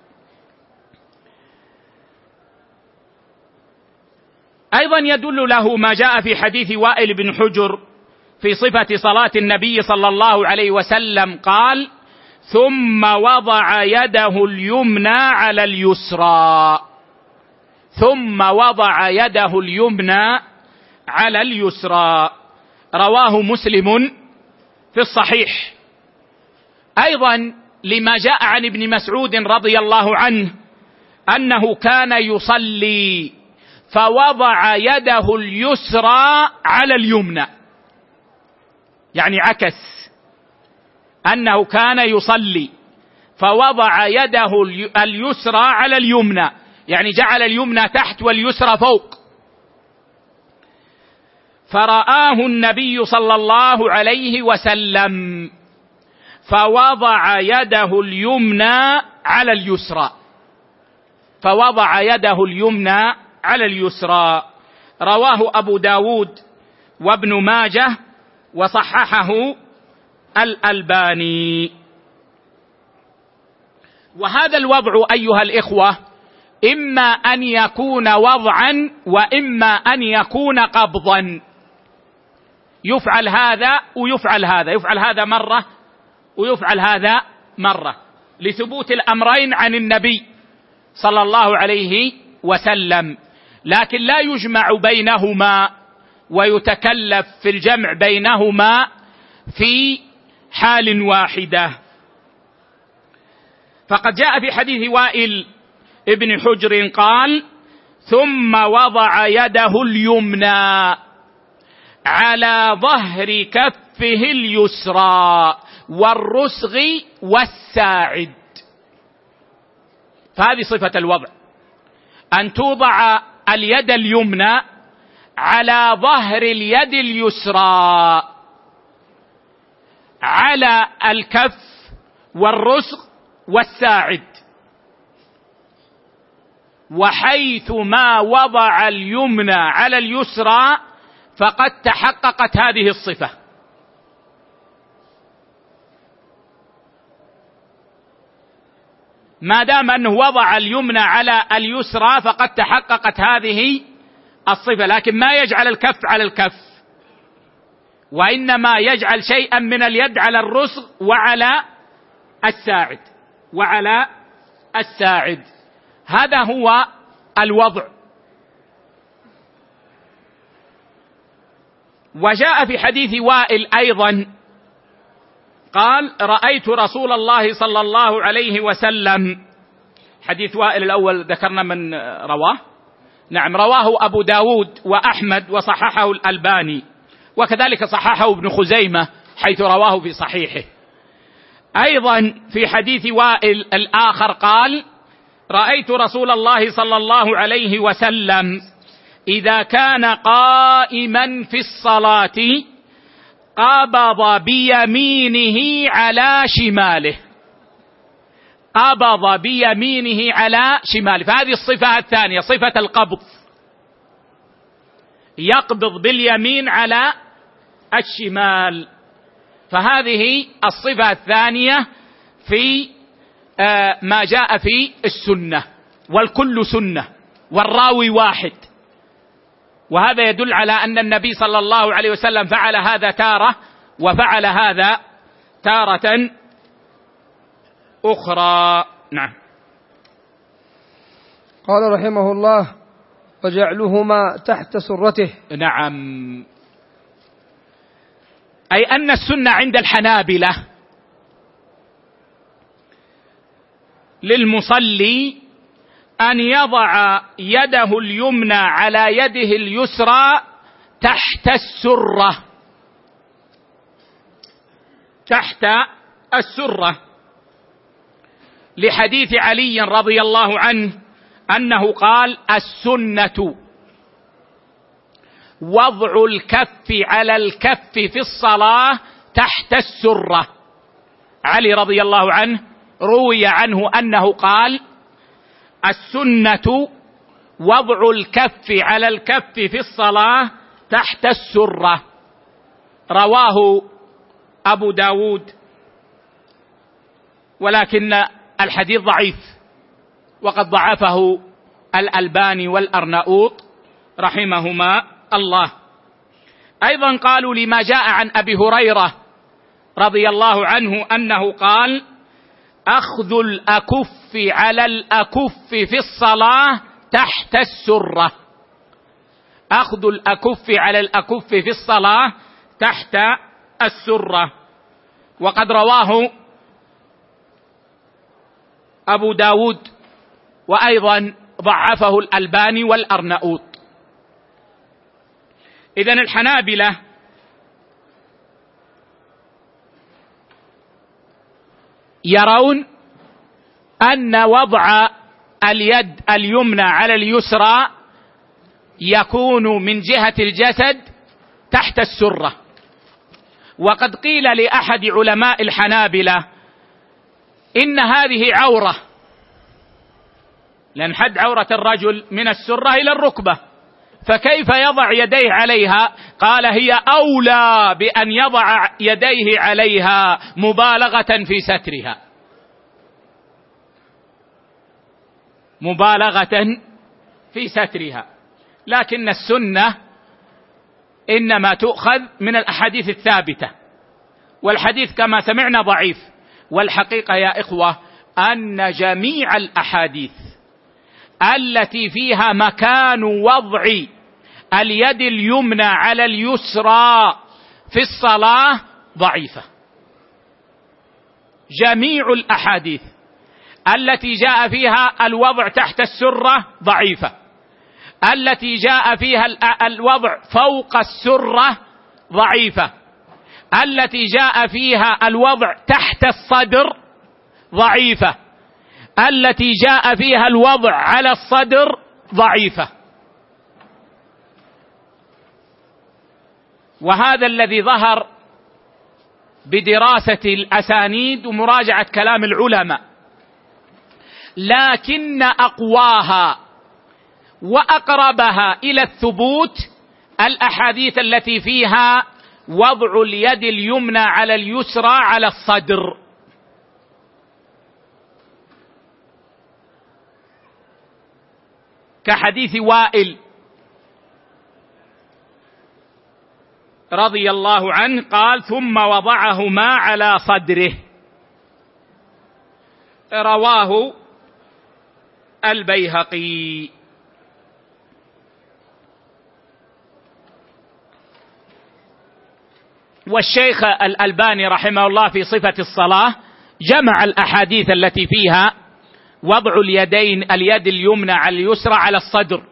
أيضا يدل له ما جاء في حديث وائل بن حجر في صفة صلاة النبي صلى الله عليه وسلم قال: ثم وضع يده اليمنى على اليسرى، ثم وضع يده اليمنى على اليسرى. رواه مسلم في الصحيح أيضا لما جاء عن ابن مسعود رضي الله عنه أنه كان يصلي فوضع يده اليسرى على اليمنى، يعني عكس، أنه كان يصلي فوضع يده اليسرى على اليمنى، يعني جعل اليمنى تحت واليسرى فوق. فرآه النبي صلى الله عليه وسلم فوضع يده اليمنى على اليسرى، فوضع يده اليمنى على اليسرى. رواه أبو داود وابن ماجه وصححه الألباني. وهذا الوضع أيها الإخوة إما أن يكون وضعا وإما أن يكون قبضا، يفعل هذا ويفعل هذا، يفعل هذا مرة ويفعل هذا مرة، لثبوت الأمرين عن النبي صلى الله عليه وسلم، لكن لا يجمع بينهما ويتكلف في الجمع بينهما في حال واحدة. فقد جاء في حديث وائل ابن حجر قال: ثم وضع يده اليمنى على ظهر كفه اليسرى والرسغ والساعد. فهذه صفة الوضع، أن توضع اليد اليمنى على ظهر اليد اليسرى على الكف والرسغ والساعد، وحيث ما وضع اليمنى على اليسرى فقد تحققت هذه الصفة. ما دام أنه وضع اليمنى على اليسرى فقد تحققت هذه الصفة، لكن ما يجعل الكف على الكف، وإنما يجعل شيئا من اليد على الرسغ وعلى الساعد. هذا هو الوضع. وجاء في حديث وائل أيضا قال: رأيت رسول الله صلى الله عليه وسلم. حديث وائل الأول ذكرنا من رواه، نعم، رواه أبو داود وأحمد وصححه الألباني، وكذلك صححه ابن خزيمة حيث رواه في صحيحه. أيضا في حديث وائل الآخر قال: رأيت رسول الله صلى الله عليه وسلم إذا كان قائما في الصلاة قبض بيمينه على شماله، قبض بيمينه على شماله. فهذه الصفة الثانية، صفة القبض، يقبض باليمين على الشمال. فهذه الصفة الثانية في ما جاء في السنة، والكل سنة والراوي واحد. وهذا يدل على أن النبي صلى الله عليه وسلم فعل هذا تارة وفعل هذا تارة أخرى. نعم. قال رحمه الله: وجعلهما تحت سرته. نعم، أي أن السنة عند الحنابلة للمصلي أن يضع يده اليمنى على يده اليسرى تحت السرة، تحت السرة، لحديث علي رضي الله عنه أنه قال: السنة وضع الكف على الكف في الصلاة تحت السرة. علي رضي الله عنه روي عنه أنه قال: السنة وضع الكف على الكف في الصلاة تحت السرة. رواه أبو داود، ولكن الحديث ضعيف، وقد ضعفه الألباني والأرناؤوط رحمهما الله. أيضا قالوا لما جاء عن أبي هريرة رضي الله عنه أنه قال: أخذ الأكف على الأكف في الصلاة تحت السرة، أخذ الأكف على الأكف في الصلاة تحت السرة. وقد رواه أبو داود وأيضا ضعفه الألباني والأرناؤوط. إذن الحنابلة يرون أن وضع اليد اليمنى على اليسرى يكون من جهة الجسد تحت السرة. وقد قيل لأحد علماء الحنابلة إن هذه عورة، لأن حد عورة الرجل من السرة إلى الركبة، فكيف يضع يديه عليها؟ قال هي أولى بأن يضع يديه عليها مبالغة في سترها، مبالغة في سترها. لكن السنة إنما تؤخذ من الأحاديث الثابتة، والحديث كما سمعنا ضعيف. والحقيقة يا إخوة أن جميع الأحاديث التي فيها مكان وضع اليد اليمنى على اليسرى في الصلاة ضعيفة. جميع الأحاديث التي جاء فيها الوضع تحت السرة ضعيفة، التي جاء فيها الوضع فوق السرة ضعيفة، التي جاء فيها الوضع تحت الصدر ضعيفة، التي جاء فيها الوضع على الصدر ضعيفة. وهذا الذي ظهر بدراسة الأسانيد ومراجعة كلام العلماء. لكن أقواها وأقربها إلى الثبوت الأحاديث التي فيها وضع اليد اليمنى على اليسرى على الصدر، كحديث وائل رضي الله عنه قال ثم وضعهما على صدره، رواه البيهقي. والشيخ الألباني رحمه الله في صفة الصلاة جمع الأحاديث التي فيها وضع اليدين اليد اليمنى على اليسرى على الصدر،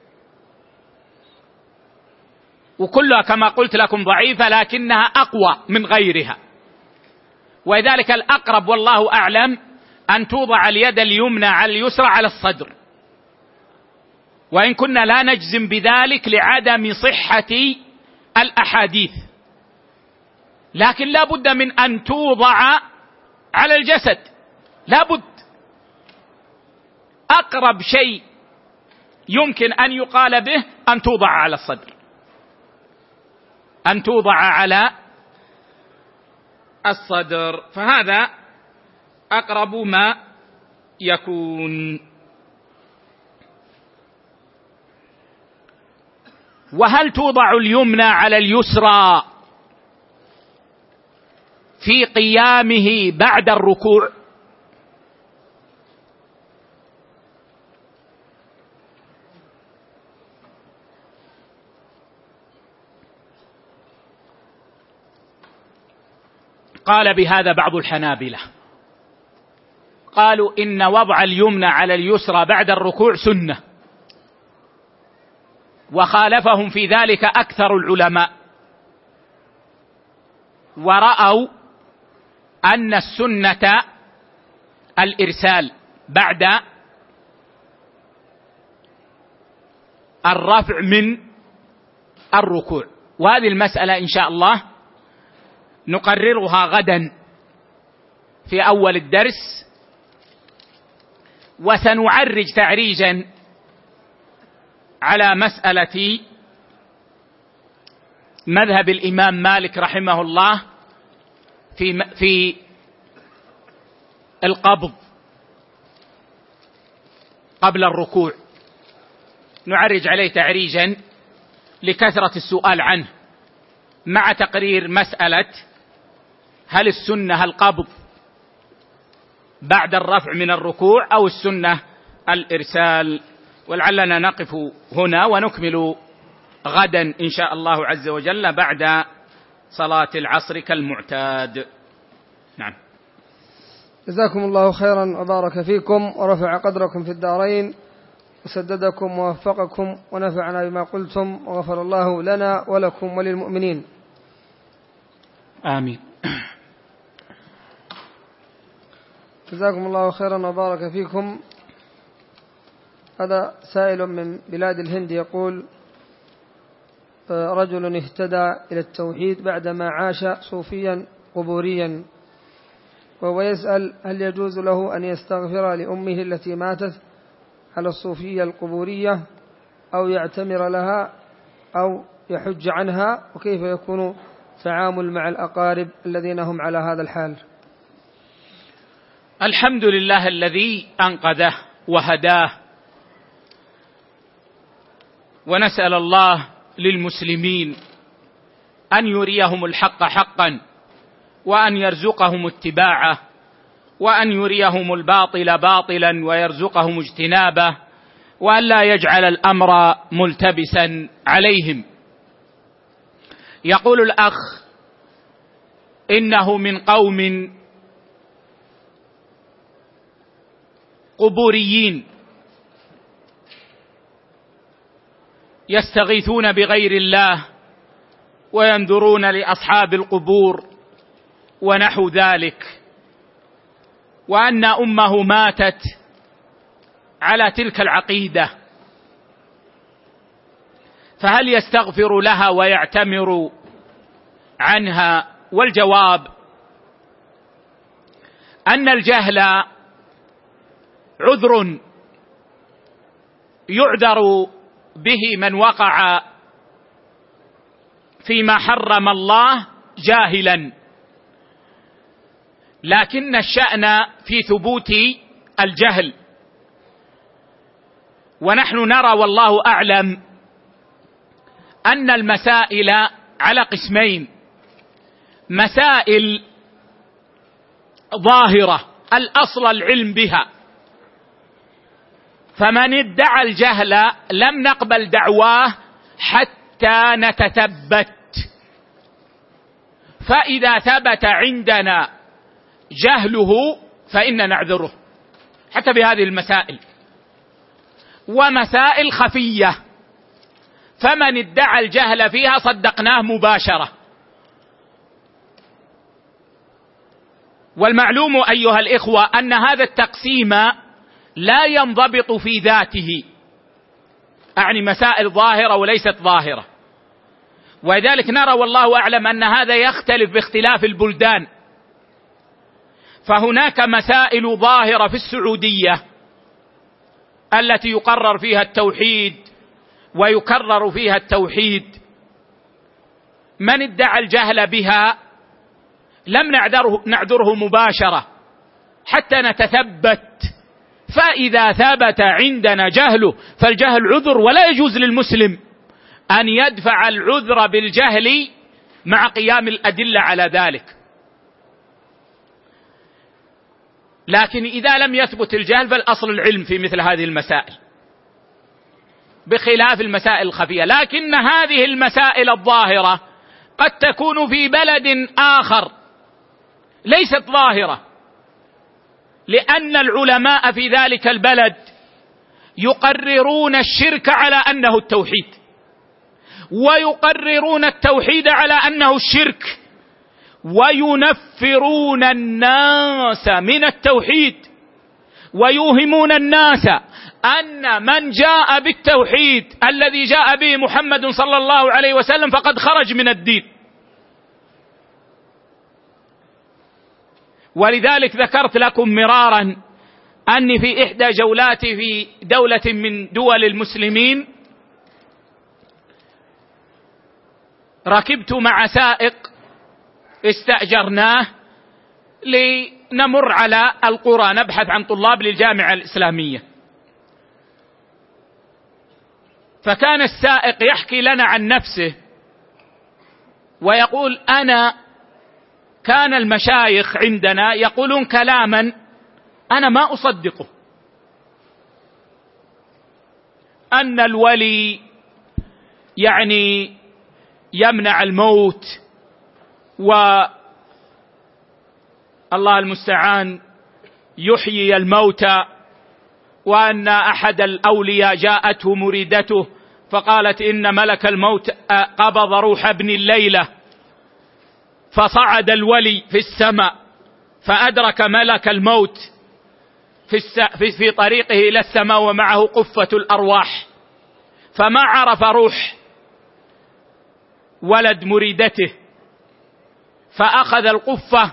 وكلها كما قلت لكم ضعيفة لكنها أقوى من غيرها. ولذلك الأقرب والله أعلم أن توضع اليد اليمنى على اليسرى على الصدر، وإن كنا لا نجزم بذلك لعدم صحة الأحاديث، لكن لا بد من أن توضع على الجسد، لا بد. أقرب شيء يمكن أن يقال به أن توضع على الصدر، أن توضع على الصدر، فهذا أقرب ما يكون. وهل توضع اليمنى على اليسرى في قيامه بعد الركوع؟ قال بهذا بعض الحنابلة، قالوا إن وضع اليمنى على اليسرى بعد الركوع سنة، وخالفهم في ذلك أكثر العلماء، ورأوا أن السنة الإرسال بعد الرفع من الركوع. وهذه المسألة إن شاء الله نقررها غدا في أول الدرس، وسنعرج تعريجا على مسألة مذهب الإمام مالك رحمه الله في القبض قبل الركوع، نعرج عليه تعريجا لكثرة السؤال عنه، مع تقرير مسألة هل السنة القبض بعد الرفع من الركوع أو السنة الإرسال. ولعلنا نقف هنا ونكمل غدا إن شاء الله عز وجل بعد صلاة العصر كالمعتاد. نعم. جزاكم الله خيرا وبارك فيكم ورفع قدركم في الدارين وسددكم ووفقكم ونفعنا بما قلتم وغفر الله لنا ولكم وللمؤمنين. آمين. جزاكم الله خيرا وبارك فيكم. هذا سائل من بلاد الهند يقول: رجل اهتدى إلى التوحيد بعدما عاش صوفيا قبوريا، وهو يسأل هل يجوز له أن يستغفر لأمه التي ماتت على الصوفية القبورية أو يعتمر لها أو يحج عنها، وكيف يكون تعامل مع الأقارب الذين هم على هذا الحال؟ الحمد لله الذي أنقذه وهداه، ونسأل الله للمسلمين أن يريهم الحق حقا وأن يرزقهم اتباعه، وأن يريهم الباطل باطلا ويرزقهم اجتنابه، وأن لا يجعل الأمر ملتبسا عليهم. يقول الأخ إنه من قوم قبوريين يستغيثون بغير الله وينذرون لأصحاب القبور ونحو ذلك، وأن أمه ماتت على تلك العقيدة، فهل يستغفر لها ويعتمر عنها؟ والجواب أن الجهل عذر يعذر به من وقع فيما حرم الله جاهلا، لكن الشأن في ثبوت الجهل. ونحن نرى والله أعلم أن المسائل على قسمين: مسائل ظاهرة الأصل العلم بها، فمن ادعى الجهل لم نقبل دعواه حتى نتثبت، فإذا ثبت عندنا جهله فإن نعذره حتى بهذه المسائل. ومسائل خفية فمن ادعى الجهل فيها صدقناه مباشرة. والمعلوم أيها الإخوة أن هذا التقسيم لا ينضبط في ذاته، أعني مسائل ظاهرة وليست ظاهرة، ولذلك نرى والله أعلم أن هذا يختلف باختلاف البلدان. فهناك مسائل ظاهرة في السعودية التي يقرر فيها التوحيد ويكرر فيها التوحيد، من ادعى الجهل بها لم نعذره مباشرة حتى نتثبت، فإذا ثبت عندنا جهله فالجهل عذر، ولا يجوز للمسلم أن يدفع العذر بالجهل مع قيام الأدلة على ذلك. لكن إذا لم يثبت الجهل فالأصل العلم في مثل هذه المسائل بخلاف المسائل الخفية. لكن هذه المسائل الظاهرة قد تكون في بلد آخر ليست ظاهرة، لأن العلماء في ذلك البلد يقررون الشرك على أنه التوحيد، ويقررون التوحيد على أنه الشرك، وينفرون الناس من التوحيد، ويوهمون الناس أن من جاء بالتوحيد الذي جاء به محمد صلى الله عليه وسلم فقد خرج من الدين. ولذلك ذكرت لكم مرارا أني في إحدى جولاتي في دولة من دول المسلمين ركبت مع سائق استأجرناه لنمر على القرى نبحث عن طلاب للجامعة الإسلامية، فكان السائق يحكي لنا عن نفسه ويقول: كان المشايخ عندنا يقولون كلاما أنا ما أصدقه، أن الولي يعني يمنع الموت الله المستعان يحيي الموتى، وأن أحد الأولياء جاءته مريدته فقالت إن ملك الموت قبض روح ابن الليلة، فصعد الولي في السماء فأدرك ملك الموت في طريقه إلى السماء ومعه قفة الأرواح، فما عرف روح ولد مريدته، فأخذ القفة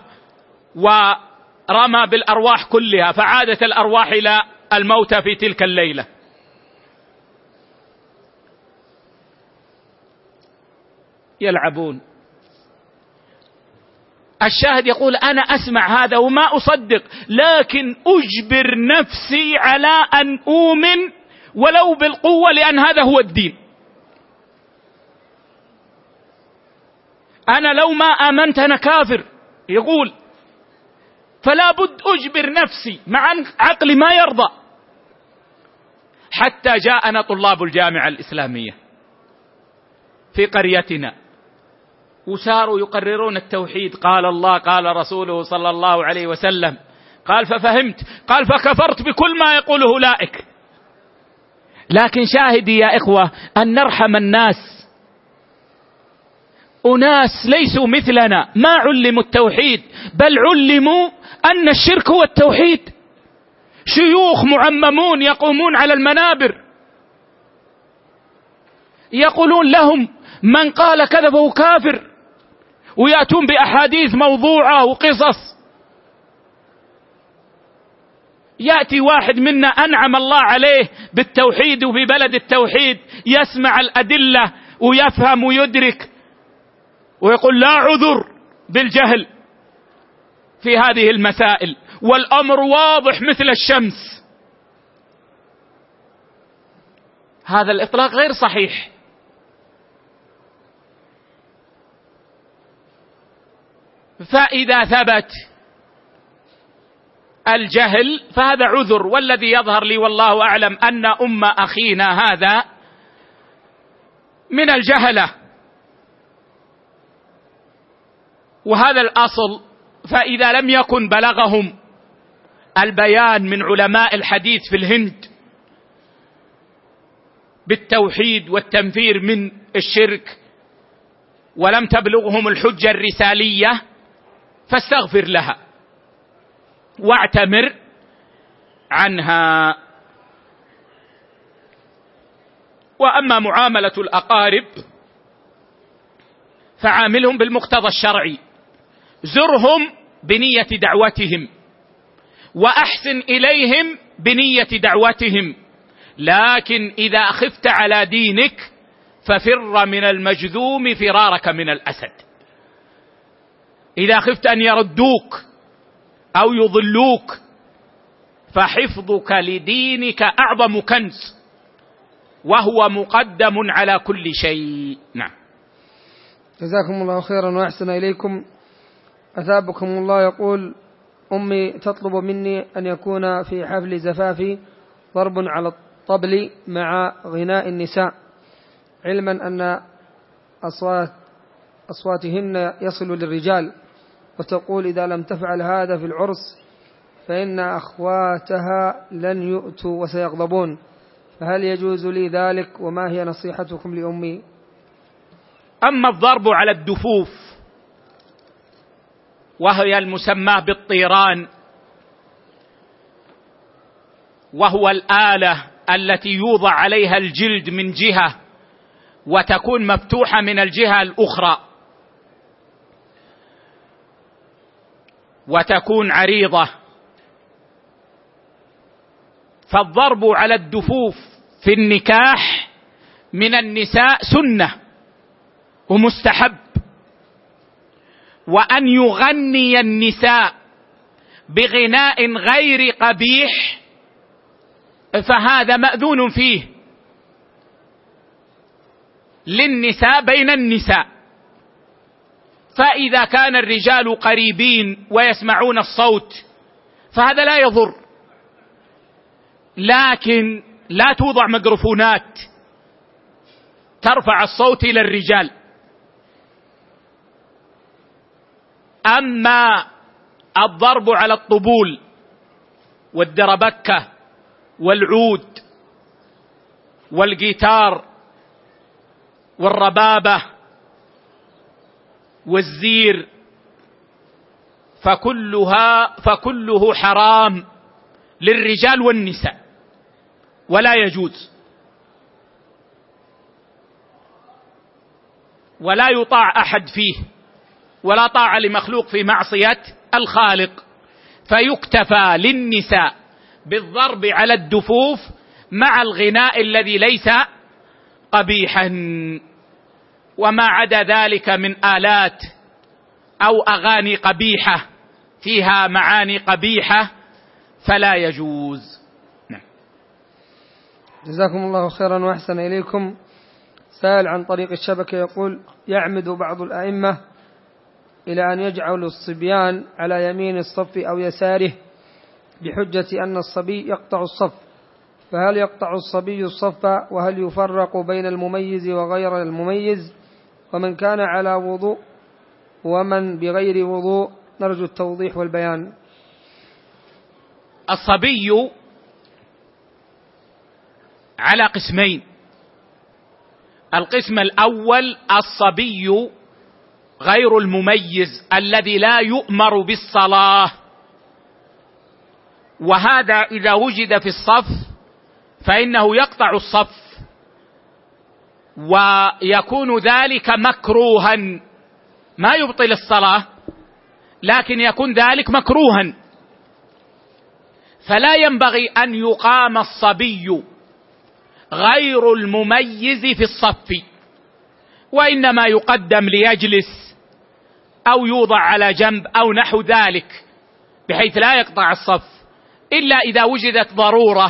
ورمى بالأرواح كلها، فعادت الأرواح إلى الموتى في تلك الليلة. يلعبون. الشاهد يقول أنا أسمع هذا وما أصدق، لكن أجبر نفسي على أن أؤمن ولو بالقوة، لأن هذا هو الدين. أنا لو ما آمنت أنا كافر، يقول، فلا بد أجبر نفسي مع أن عقلي ما يرضى. حتى جاءنا طلاب الجامعة الإسلامية في قريتنا وساروا يقررون التوحيد، قال الله قال رسوله صلى الله عليه وسلم، قال ففهمت، قال فكفرت بكل ما يقوله أولئك. لكن شاهدي يا إخوة أن نرحم الناس، أناس ليسوا مثلنا، ما علموا التوحيد، بل علموا أن الشرك هو التوحيد. شيوخ معممون يقومون على المنابر يقولون لهم من قال كذا فهو كافر، ويأتون بأحاديث موضوعة وقصص. يأتي واحد منا أنعم الله عليه بالتوحيد وفي بلد التوحيد، يسمع الأدلة ويفهم ويدرك، ويقول لا عذر بالجهل في هذه المسائل، والأمر واضح مثل الشمس. هذا الإطلاق غير صحيح. فإذا ثبت الجهل فهذا عذر، والذي يظهر لي والله أعلم أن أخينا هذا من الجهلة، وهذا الأصل. فإذا لم يكن بلغهم البيان من علماء الحديث في الهند بالتوحيد والتنفير من الشرك، ولم تبلغهم الحجة الرسالية، فاستغفر لها واعتمر عنها. وأما معاملة الأقارب فعاملهم بالمقتضى الشرعي، زرهم بنية دعوتهم، وأحسن إليهم بنية دعوتهم، لكن إذا خفت على دينك ففر من المجذوم فرارك من الأسد. إذا خفت أن يردوك أو يضلوك فحفظك لدينك أعظم كنز، وهو مقدم على كل شيء. نعم. جزاكم الله خيرا وأحسن إليكم. أثابكم الله. يقول أمي تطلب مني أن يكون في حفل زفافي ضرب على الطبل مع غناء النساء، علما أن أصواتهن يصل للرجال، وتقول إذا لم تفعل هذا في العرس فإن أخواتها لن يؤتوا وسيغضبون، فهل يجوز لي ذلك؟ وما هي نصيحتكم لأمي؟ أما الضرب على الدفوف وهي المسمى بالطيران، وهو الآلة التي يوضع عليها الجلد من جهة وتكون مفتوحة من الجهة الأخرى وتكون عريضة، فالضرب على الدفوف في النكاح من النساء سنة ومستحب. وأن يغني النساء بغناء غير قبيح فهذا مأذون فيه للنساء بين النساء. فإذا كان الرجال قريبين ويسمعون الصوت فهذا لا يضر، لكن لا توضع ميكروفونات ترفع الصوت إلى الرجال. أما الضرب على الطبول والدربكة والعود والجيتار والربابة والزير فكله حرام للرجال والنساء ولا يجوز، ولا يطاع أحد فيه، ولا طاعة لمخلوق في معصية الخالق. فيكتفى للنساء بالضرب على الدفوف مع الغناء الذي ليس قبيحا، وما عدا ذلك من آلات أو أغاني قبيحة فيها معاني قبيحة فلا يجوز. نعم. جزاكم الله خيرا وأحسن إليكم. سائل عن طريق الشبكة يقول: يعمد بعض الأئمة إلى أن يجعلوا الصبيان على يمين الصف أو يساره بحجة أن الصبي يقطع الصف، فهل يقطع الصبي الصف؟ وهل يفرق بين المميز وغير المميز؟ ومن كان على وضوء ومن بغير وضوء؟ نرجو التوضيح والبيان. الصبي على قسمين: القسم الأول الصبي غير المميز الذي لا يؤمر بالصلاة، وهذا إذا وجد في الصف فإنه يقطع الصف، ويكون ذلك مكروها، ما يبطل الصلاة لكن يكون ذلك مكروها. فلا ينبغي أن يقام الصبي غير المميز في الصف، وإنما يقدم ليجلس أو يوضع على جنب أو نحو ذلك بحيث لا يقطع الصف، إلا إذا وجدت ضرورة،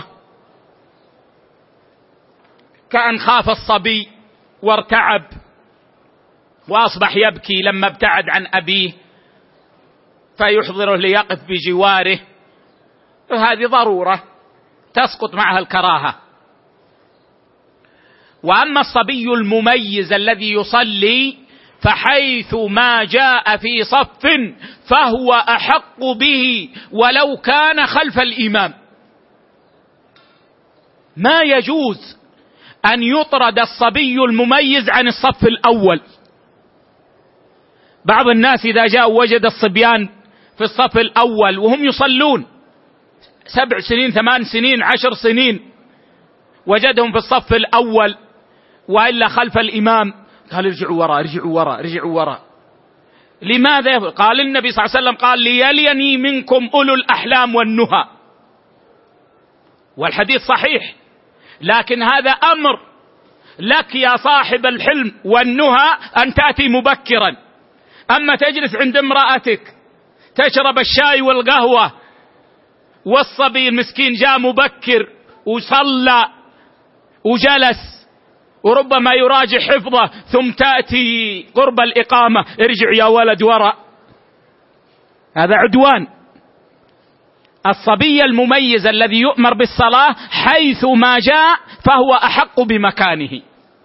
كأن خاف الصبي وارتعب وأصبح يبكي لما ابتعد عن أبيه فيحضره ليقف بجواره، هذه ضرورة تسقط معها الكراهة. وأما الصبي المميز الذي يصلي فحيث ما جاء في صف فهو أحق به ولو كان خلف الإمام. ما يجوز أن يطرد الصبي المميز عن الصف الأول. بعض الناس إذا جاء وجد الصبيان في الصف الأول وهم يصلون 7 سنين 8 سنين 10 سنين، وجدهم في الصف الأول وإلا خلف الإمام، قال ارجعوا وراء ارجعوا وراء ارجعوا وراء. لماذا؟ قال النبي صلى الله عليه وسلم قال: ليليني منكم أولو الأحلام والنهى، والحديث صحيح. لكن هذا أمر لك يا صاحب الحلم والنهى أن تأتي مبكرا. أما تجلس عند امرأتك تشرب الشاي والقهوة والصبي المسكين جاء مبكر وصلى وجلس وربما يراجع حفظه، ثم تأتي قرب الإقامة ارجع يا ولد وراء، هذا عدوان. الصبي المميز الذي يؤمر بالصلاة حيث ما جاء فهو أحق بمكانه،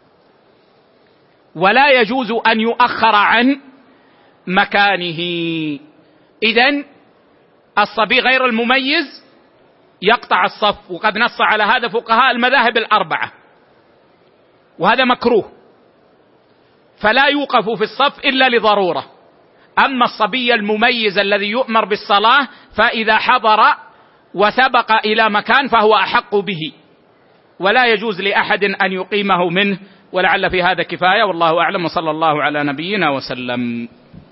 ولا يجوز أن يؤخر عن مكانه. إذن الصبي غير المميز يقطع الصف، وقد نص على هذا فقهاء المذاهب الأربعة، وهذا مكروه، فلا يوقف في الصف إلا لضرورة. أما الصبي المميز الذي يؤمر بالصلاة فإذا حضر وسبق إلى مكان فهو أحق به، ولا يجوز لأحد أن يقيمه منه. ولعل في هذا كفاية، والله أعلم، وصلى الله على نبينا وسلم.